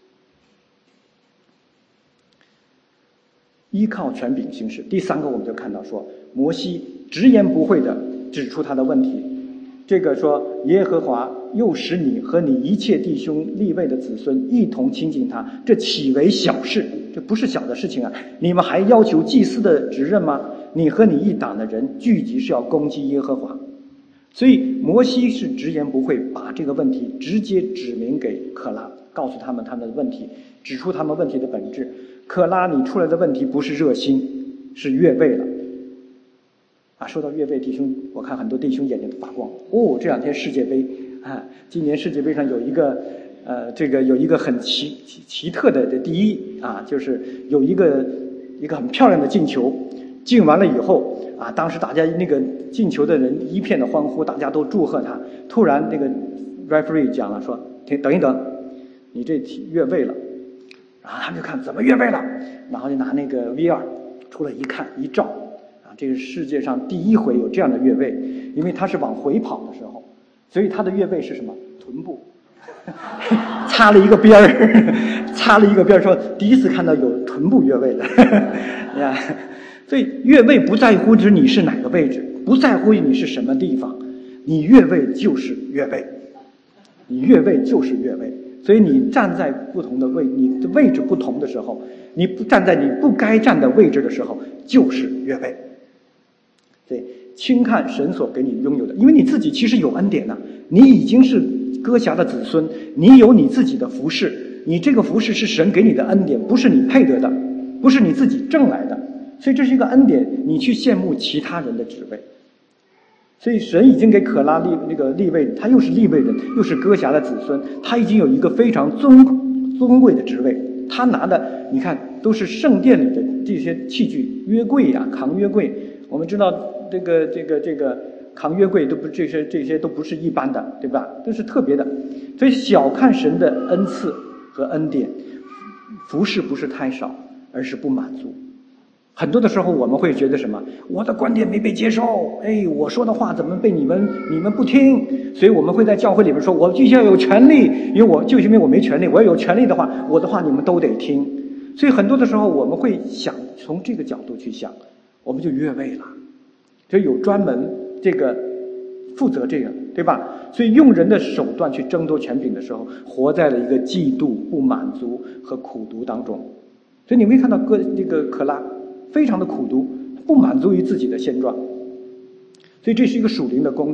依靠权柄行事。第三个，我们就看到说，摩西直言不讳的指出他的问题。这个说，耶和华又使你和你一切弟兄利未的子孙一同亲近他，这岂为小事？这不是小的事情啊！你们还要求祭司的职任吗？你和你一党的人聚集是要攻击耶和华。所以摩西是直言不讳把这个问题直接指明给可拉，告诉他们他们的问题，指出他们问题的本质。可拉，你出来的问题不是热心，是越位了啊！说到越位，弟兄，我看很多弟兄眼睛都发光哦。这两天世界杯啊，今年世界杯上有一个呃，这个有一个很奇奇奇特的第一啊，就是有一个一个很漂亮的进球，进完了以后啊，当时大家那个进球的人一片的欢呼，大家都祝贺他。突然那个 referee 讲了说，停，等一等，你这越位了。然后他们就看怎么越位了，然后就拿那个 V 二 出来一看一照，啊，这是世界上第一回有这样的越位，因为他是往回跑的时候，所以他的越位是什么？臀部擦了一个边儿，擦了一个边儿，说第一次看到有臀部越位的呀。所以越位不在乎是你是哪个位置，不在乎你是什么地方，你越位就是越位，你越位就是越位。所以你站在不同的位，你的位置不同的时候，你不站在你不该站的位置的时候，就是越位。对，轻看神所给你拥有的，因为你自己其实有恩典的，你已经是哥辖的子孙，你有你自己的服事，你这个服事是神给你的恩典，不是你配得的，不是你自己挣来的，所以这是一个恩典，你去羡慕其他人的职位。所以神已经给可拉利那个利未，他又是利未人，又是哥辖的子孙，他已经有一个非常尊尊贵的职位。他拿的，你看都是圣殿里的这些器具，约柜啊，扛约柜。我们知道这个这个这个扛约柜都不这些这些都不是一般的，对吧？都是特别的。所以小看神的恩赐和恩典，服侍不是太少，而是不满足。很多的时候我们会觉得什么？我的观点没被接受，哎，我说的话怎么被你们你们不听？所以我们会在教会里面说，我就要有权利，因为我就因为我没权利，我要有权利的话，我的话你们都得听。所以很多的时候我们会想从这个角度去想，我们就越位了。就有专门这个负责这个，对吧？所以用人的手段去争夺权柄的时候，活在了一个嫉妒、不满足和苦毒当中。所以你会看到哥这个可拉非常的苦毒，不满足于自己的现状，所以这是一个属灵的功课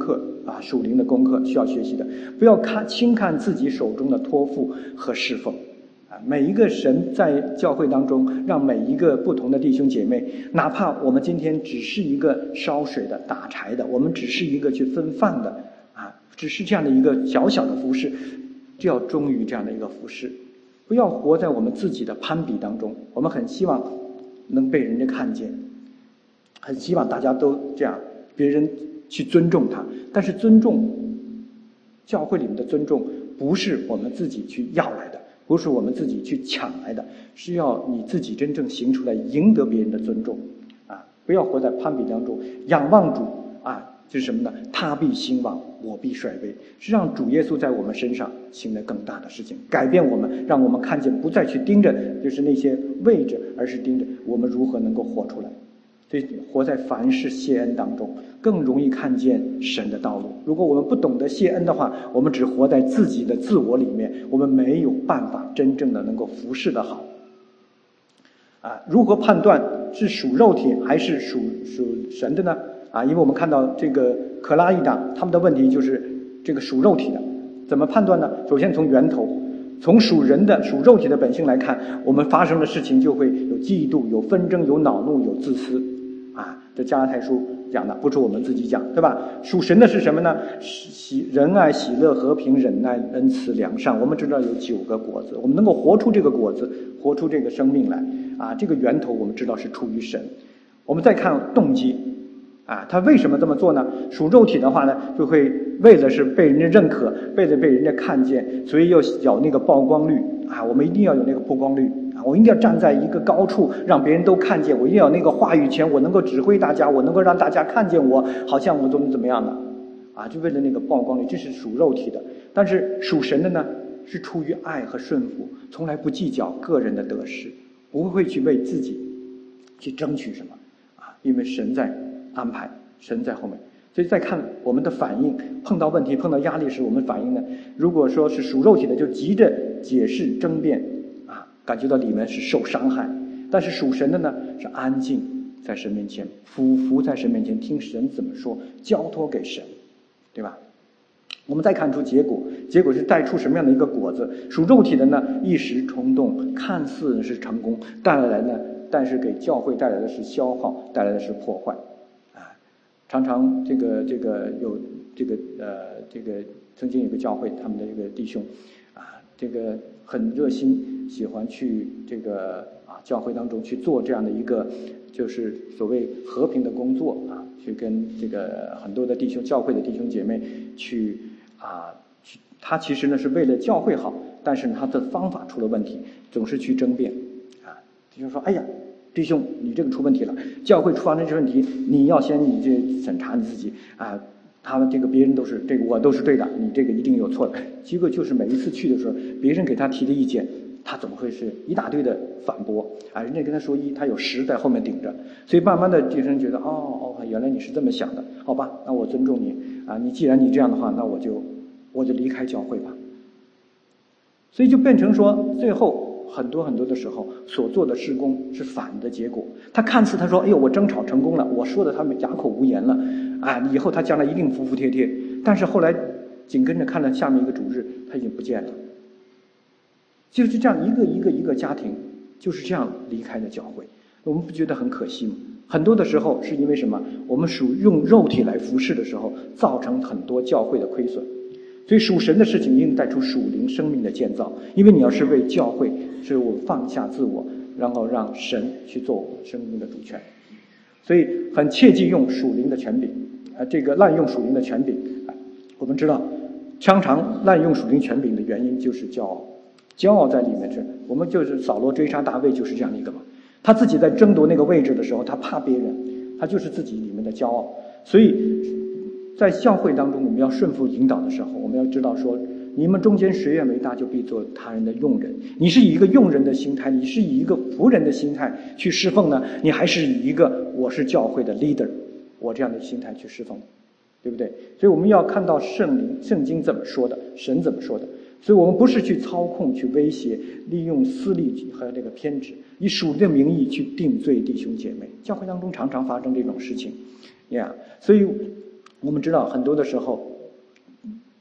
啊属灵的功课需要学习的。不要看轻看自己手中的托付和侍奉啊！每一个神在教会当中，让每一个不同的弟兄姐妹，哪怕我们今天只是一个烧水的、打柴的，我们只是一个去分饭的啊，只是这样的一个小小的服事，就要忠于这样的一个服事，不要活在我们自己的攀比当中。我们很希望能被人家看见，很希望大家都这样，别人去尊重他。但是尊重，教会里面的尊重，不是我们自己去要来的，不是我们自己去抢来的，是要你自己真正行出来，赢得别人的尊重啊！不要活在攀比当中，仰望主啊！就是什么呢？他必兴旺，我必衰微，是让主耶稣在我们身上行了更大的事情，改变我们，让我们看见，不再去盯着就是那些位置，而是盯着我们如何能够活出来。所以活在凡事谢恩当中，更容易看见神的道路。如果我们不懂得谢恩的话，我们只活在自己的自我里面，我们没有办法真正的能够服侍得好。啊，如何判断是属肉体还是属属神的呢？啊，因为我们看到这个可拉一党他们的问题就是这个属肉体的，怎么判断呢？首先从源头，从属人的属肉体的本性来看，我们发生的事情就会有嫉妒、有纷争、有恼怒、有自私。啊，这加拉太书讲的，不是我们自己讲，对吧？属神的是什么呢？喜仁爱、喜乐、和平、忍耐、恩慈、良善。我们知道有九个果子，我们能够活出这个果子，活出这个生命来啊！这个源头我们知道是出于神。我们再看动机啊，他为什么这么做呢？属肉体的话呢，就会为了是被人家认可，为了被人家看见，所以要有那个曝光率啊，我们一定要有那个曝光率。我一定要站在一个高处，让别人都看见我，一定要有那个话语权，我能够指挥大家，我能够让大家看见我，好像我怎么怎么样的啊，就为了那个曝光率。这是属肉体的。但是属神的呢，是出于爱和顺服，从来不计较个人的得失，不会去为自己去争取什么啊，因为神在安排，神在后面。所以再看我们的反应，碰到问题碰到压力时我们反应呢，如果说是属肉体的，就急着解释争辩啊，感觉到里面是受伤害。但是属神的呢，是安静在神面前，俯伏在神面前，听神怎么说，交托给神，对吧？我们再看出结果，结果是带出什么样的一个果子？属肉体的呢，一时冲动，看似是成功，带来呢，但是给教会带来的是消耗，带来的是破坏。啊，常常这个这个有这个呃这个曾经有个教会，他们的一个弟兄，啊，这个很热心，喜欢去这个啊教会当中去做这样的一个就是所谓和平的工作啊，去跟这个很多的弟兄教会的弟兄姐妹去啊去，他其实呢是为了教会好，但是他的方法出了问题，总是去争辩啊，弟兄说，哎呀，弟兄你这个出问题了，教会出发生这问题，你要先你这审查你自己啊。他们这个别人都是这个我都是对的，你这个一定有错的。结果就是每一次去的时候，别人给他提的意见，他怎么会是一大堆的反驳啊？人家跟他说一，他有十在后面顶着，所以慢慢的这些人觉得哦哦，原来你是这么想的，好吧，那我尊重你啊，你既然你这样的话，那我就我就离开教会吧。所以就变成说，最后很多很多的时候所做的事工是反的结果。他看似他说，哎呦，我争吵成功了，我说的他们哑口无言了。啊，以后他将来一定服服帖帖，但是后来紧跟着看了下面一个主日，他已经不见了。就是这样一个一个一个家庭就是这样离开的教会，我们不觉得很可惜吗？很多的时候是因为什么？我们属用肉体来服侍的时候，造成很多教会的亏损。所以属神的事情一定带出属灵生命的建造，因为你要是为教会，是我放下自我，然后让神去做我生命的主权。所以很切忌用属灵的权柄。啊，这个滥用属灵的权柄，啊，我们知道，常常滥用属灵权柄的原因就是骄傲，骄傲在里面是，我们就是扫罗追杀大卫就是这样的一个嘛，他自己在争夺那个位置的时候，他怕别人，他就是自己里面的骄傲。所以在教会当中，我们要顺服引导的时候，我们要知道说，你们中间谁愿为大，就必做他人的用人。你是以一个用人的心态，你是以一个仆人的心态去侍奉呢，你还是以一个我是教会的 leader，我这样的心态去侍奉，对不对？所以我们要看到圣灵圣经怎么说的，神怎么说的。所以我们不是去操控去威胁，利用私利和这个偏执，以属灵的名义去定罪弟兄姐妹。教会当中常常发生这种事情呀， yeah, 所以我们知道很多的时候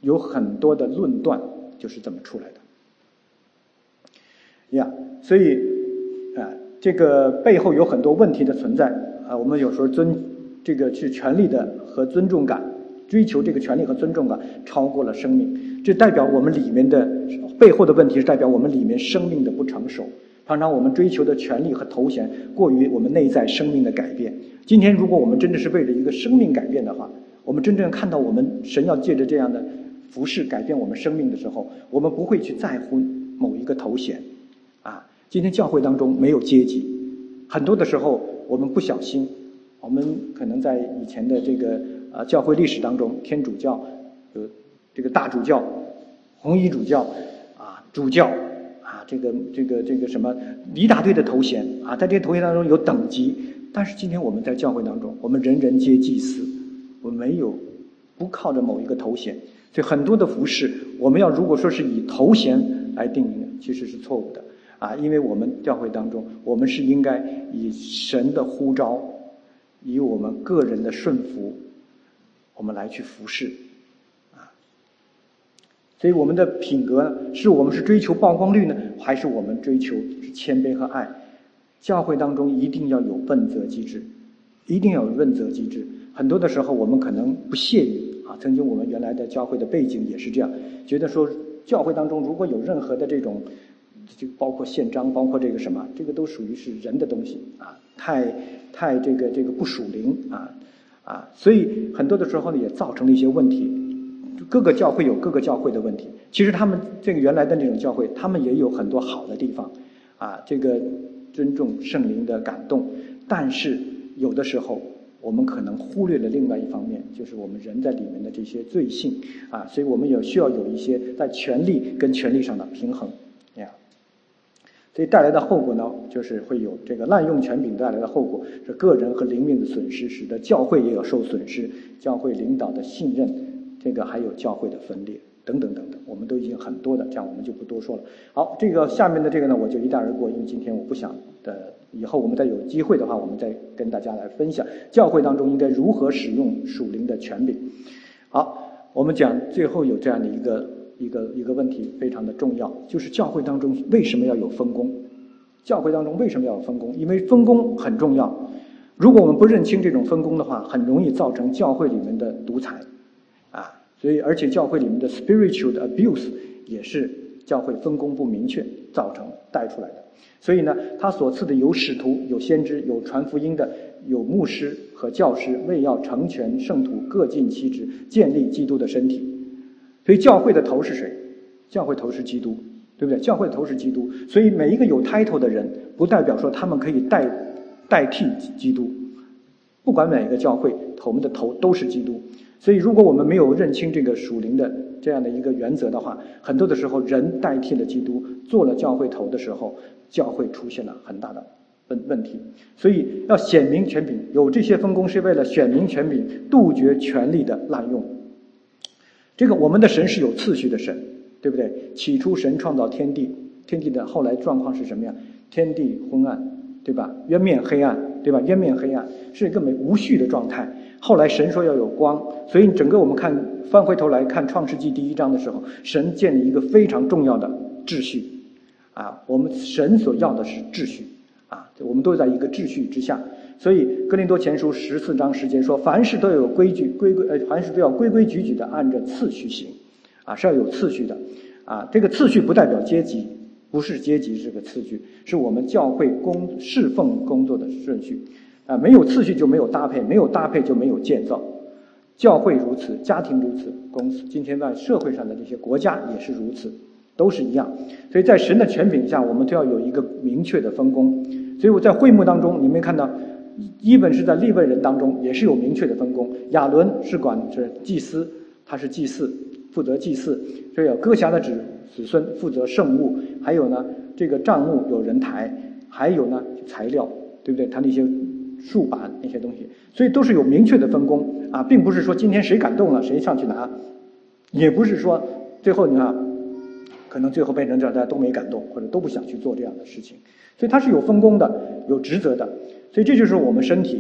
有很多的论断就是这么出来的。呀、yeah, 所以啊，这个背后有很多问题的存在啊。我们有时候尊这个是权利的和尊重感，追求这个权利和尊重感超过了生命，这代表我们里面的背后的问题是代表我们里面生命的不成熟。常常我们追求的权利和头衔过于我们内在生命的改变。今天如果我们真的是为了一个生命改变的话，我们真正看到我们神要借着这样的服事改变我们生命的时候，我们不会去在乎某一个头衔啊。今天教会当中没有阶级，很多的时候我们不小心，我们可能在以前的这个呃教会历史当中，天主教有这个大主教、红衣主教啊、主教啊，这个这个这个什么一大堆的头衔啊，在这些头衔当中有等级。但是今天我们在教会当中，我们人人皆祭司，我们没有不靠着某一个头衔，所以很多的服事，我们要如果说是以头衔来定义，其实是错误的啊！因为我们教会当中，我们是应该以神的呼召，以我们个人的顺服，我们来去服事啊。所以我们的品格呢，是我们是追求曝光率呢，还是我们追求是谦卑和爱？教会当中一定要有问责机制，一定要有问责机制。很多的时候我们可能不屑于啊，曾经我们原来的教会的背景也是这样，觉得说教会当中如果有任何的这种，就包括宪章，包括这个什么，这个都属于是人的东西啊，太太这个这个不属灵啊啊，所以很多的时候呢也造成了一些问题。各个教会有各个教会的问题，其实他们这个原来的那种教会，他们也有很多好的地方啊，这个尊重圣灵的感动，但是有的时候我们可能忽略了另外一方面，就是我们人在里面的这些罪性啊，所以我们也需要有一些在权力跟权力上的平衡呀。所以带来的后果呢，就是会有这个滥用权柄带来的后果是个人和灵命的损失，使得教会也有受损失，教会领导的信任，这个还有教会的分裂等等等等，我们都已经很多的，这样我们就不多说了。好，这个下面的这个呢，我就一带而过，因为今天我不想的，以后我们再有机会的话，我们再跟大家来分享教会当中应该如何使用属灵的权柄。好，我们讲最后有这样的一个一个一个问题非常的重要，就是教会当中为什么要有分工？教会当中为什么要有分工？因为分工很重要。如果我们不认清这种分工的话，很容易造成教会里面的独裁啊。所以，而且教会里面的 spiritual 的 abuse 也是教会分工不明确造成带出来的。所以呢，他所赐的有使徒、有先知、有传福音的、有牧师和教师，为要成全圣徒，各尽其职，建立基督的身体。所以教会的头是谁？教会头是基督，对不对？教会的头是基督。所以每一个有 title 的人，不代表说他们可以代代替基督。不管哪个教会，我们的头都是基督。所以如果我们没有认清这个属灵的这样的一个原则的话，很多的时候人代替了基督，做了教会头的时候，教会出现了很大的问问题。所以要显明权柄，有这些分工是为了显明权柄，杜绝权力的滥用。这个我们的神是有次序的神，对不对？起初神创造天地，天地的后来状况是什么样？天地昏暗，对吧？渊面黑暗，对吧？渊面黑暗是一个没无序的状态。后来神说要有光，所以整个我们看翻回头来看创世纪第一章的时候，神建立一个非常重要的秩序啊，我们神所要的是秩序啊，我们都在一个秩序之下。所以哥林多前书十四章十节说，凡事都有规矩，规规呃，凡事都要规规矩矩的按着次序行啊，是要有次序的啊。这个次序不代表阶级，不是阶级这个次序，是我们教会工侍奉工作的顺序啊。没有次序就没有搭配，没有搭配就没有建造。教会如此，家庭如此，公司今天在社会上的这些国家也是如此，都是一样。所以在神的权柄下，我们都要有一个明确的分工。所以我在会幕当中，你们看到一本是在利未人当中也是有明确的分工。亚伦是管是祭司，他是祭祀，负责祭祀，所以有歌辖的子子孙负责圣物，还有呢这个账目有人抬，还有呢材料，对不对？他那些竖板那些东西，所以都是有明确的分工啊，并不是说今天谁感动了谁上去拿，也不是说最后你看可能最后变成这样大家都没感动或者都不想去做这样的事情，所以它是有分工的，有职责的。所以这就是我们身体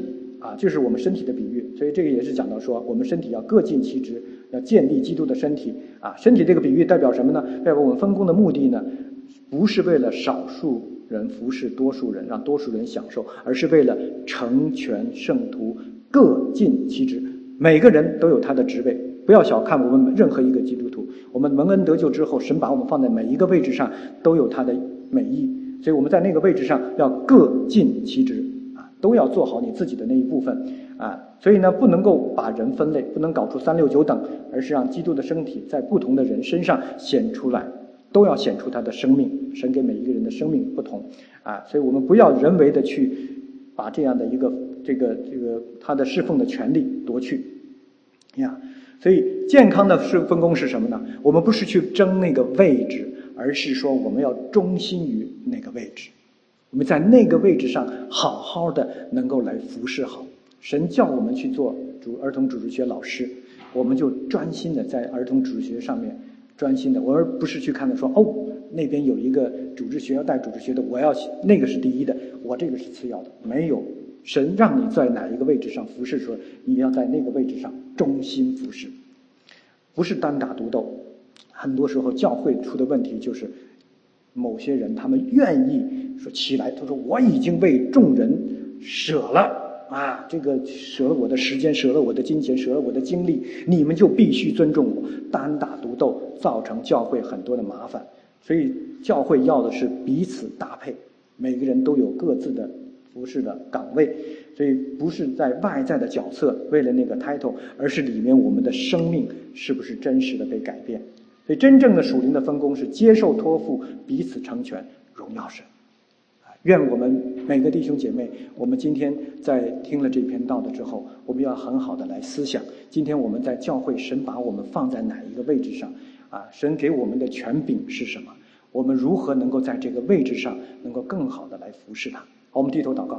啊，就是我们身体的比喻。所以这个也是讲到说，我们身体要各尽其职，要建立基督的身体啊。身体这个比喻代表什么呢？代表我们分工的目的呢，不是为了少数人服侍多数人，让多数人享受，而是为了成全圣徒，各尽其职。每个人都有他的职位，不要小看我们任何一个基督徒。我们蒙恩得救之后，神把我们放在每一个位置上，都有他的美意。所以我们在那个位置上要各尽其职啊，都要做好你自己的那一部分啊。所以呢，不能够把人分类，不能搞出三六九等，而是让基督的身体在不同的人身上显出来，都要显出他的生命。神给每一个人的生命不同啊，所以我们不要人为的去把这样的一个这个这个他的侍奉的权利夺去呀。所以健康的是分工是什么呢？我们不是去争那个位置，而是说我们要忠心于那个位置，我们在那个位置上好好的能够来服侍好。神叫我们去做主儿童主日学老师，我们就专心的在儿童主日学上面专心的，而不是去看的说哦那边有一个主日学要带主日学的，我要那个是第一的，我这个是次要的。没有，神让你在哪一个位置上服侍，说你要在那个位置上忠心服侍，不是单打独斗。很多时候教会出的问题就是某些人他们愿意说起来，他说我已经为众人舍了啊，这个舍了我的时间，舍了我的金钱，舍了我的精力，你们就必须尊重我。单打独斗造成教会很多的麻烦。所以教会要的是彼此搭配，每个人都有各自的服侍的岗位，所以不是在外在的角色为了那个 title， 而是里面我们的生命是不是真实的被改变。所以真正的属灵的分工是接受托付，彼此成全，荣耀神。愿我们每个弟兄姐妹，我们今天在听了这篇道的之后，我们要很好的来思想，今天我们在教会神把我们放在哪一个位置上啊？神给我们的权柄是什么？我们如何能够在这个位置上能够更好的来服侍他？好，我们低头祷告。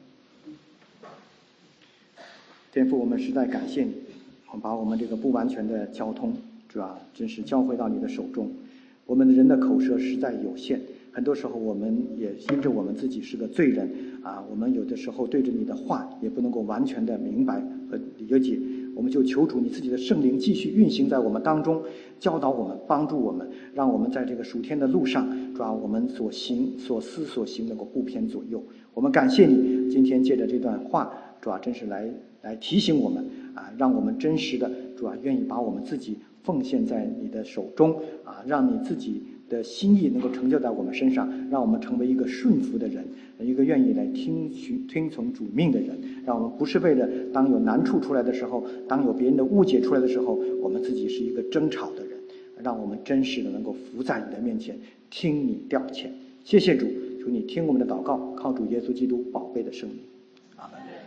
天父，我们实在感谢你，我们把我们这个不完全的交通主要真是交回到你的手中。我们的人的口舌实在有限，很多时候我们也因着我们自己是个罪人啊，我们有的时候对着你的话也不能够完全的明白和理解。我们就求主你自己的圣灵继续运行在我们当中，教导我们，帮助我们，让我们在这个属天的路上，主要我们所行所思所行能够不偏左右。我们感谢你今天借着这段话，主要真是来来提醒我们啊，让我们真实的主要愿意把我们自己奉献在你的手中啊，让你自己的心意能够成就在我们身上，让我们成为一个顺服的人，一个愿意来听循听从主命的人，让我们不是为了当有难处出来的时候，当有别人的误解出来的时候，我们自己是一个争吵的人，让我们真实的能够伏在你的面前听你调遣。谢谢主，求你听我们的祷告，靠主耶稣基督宝贝的圣名，阿门。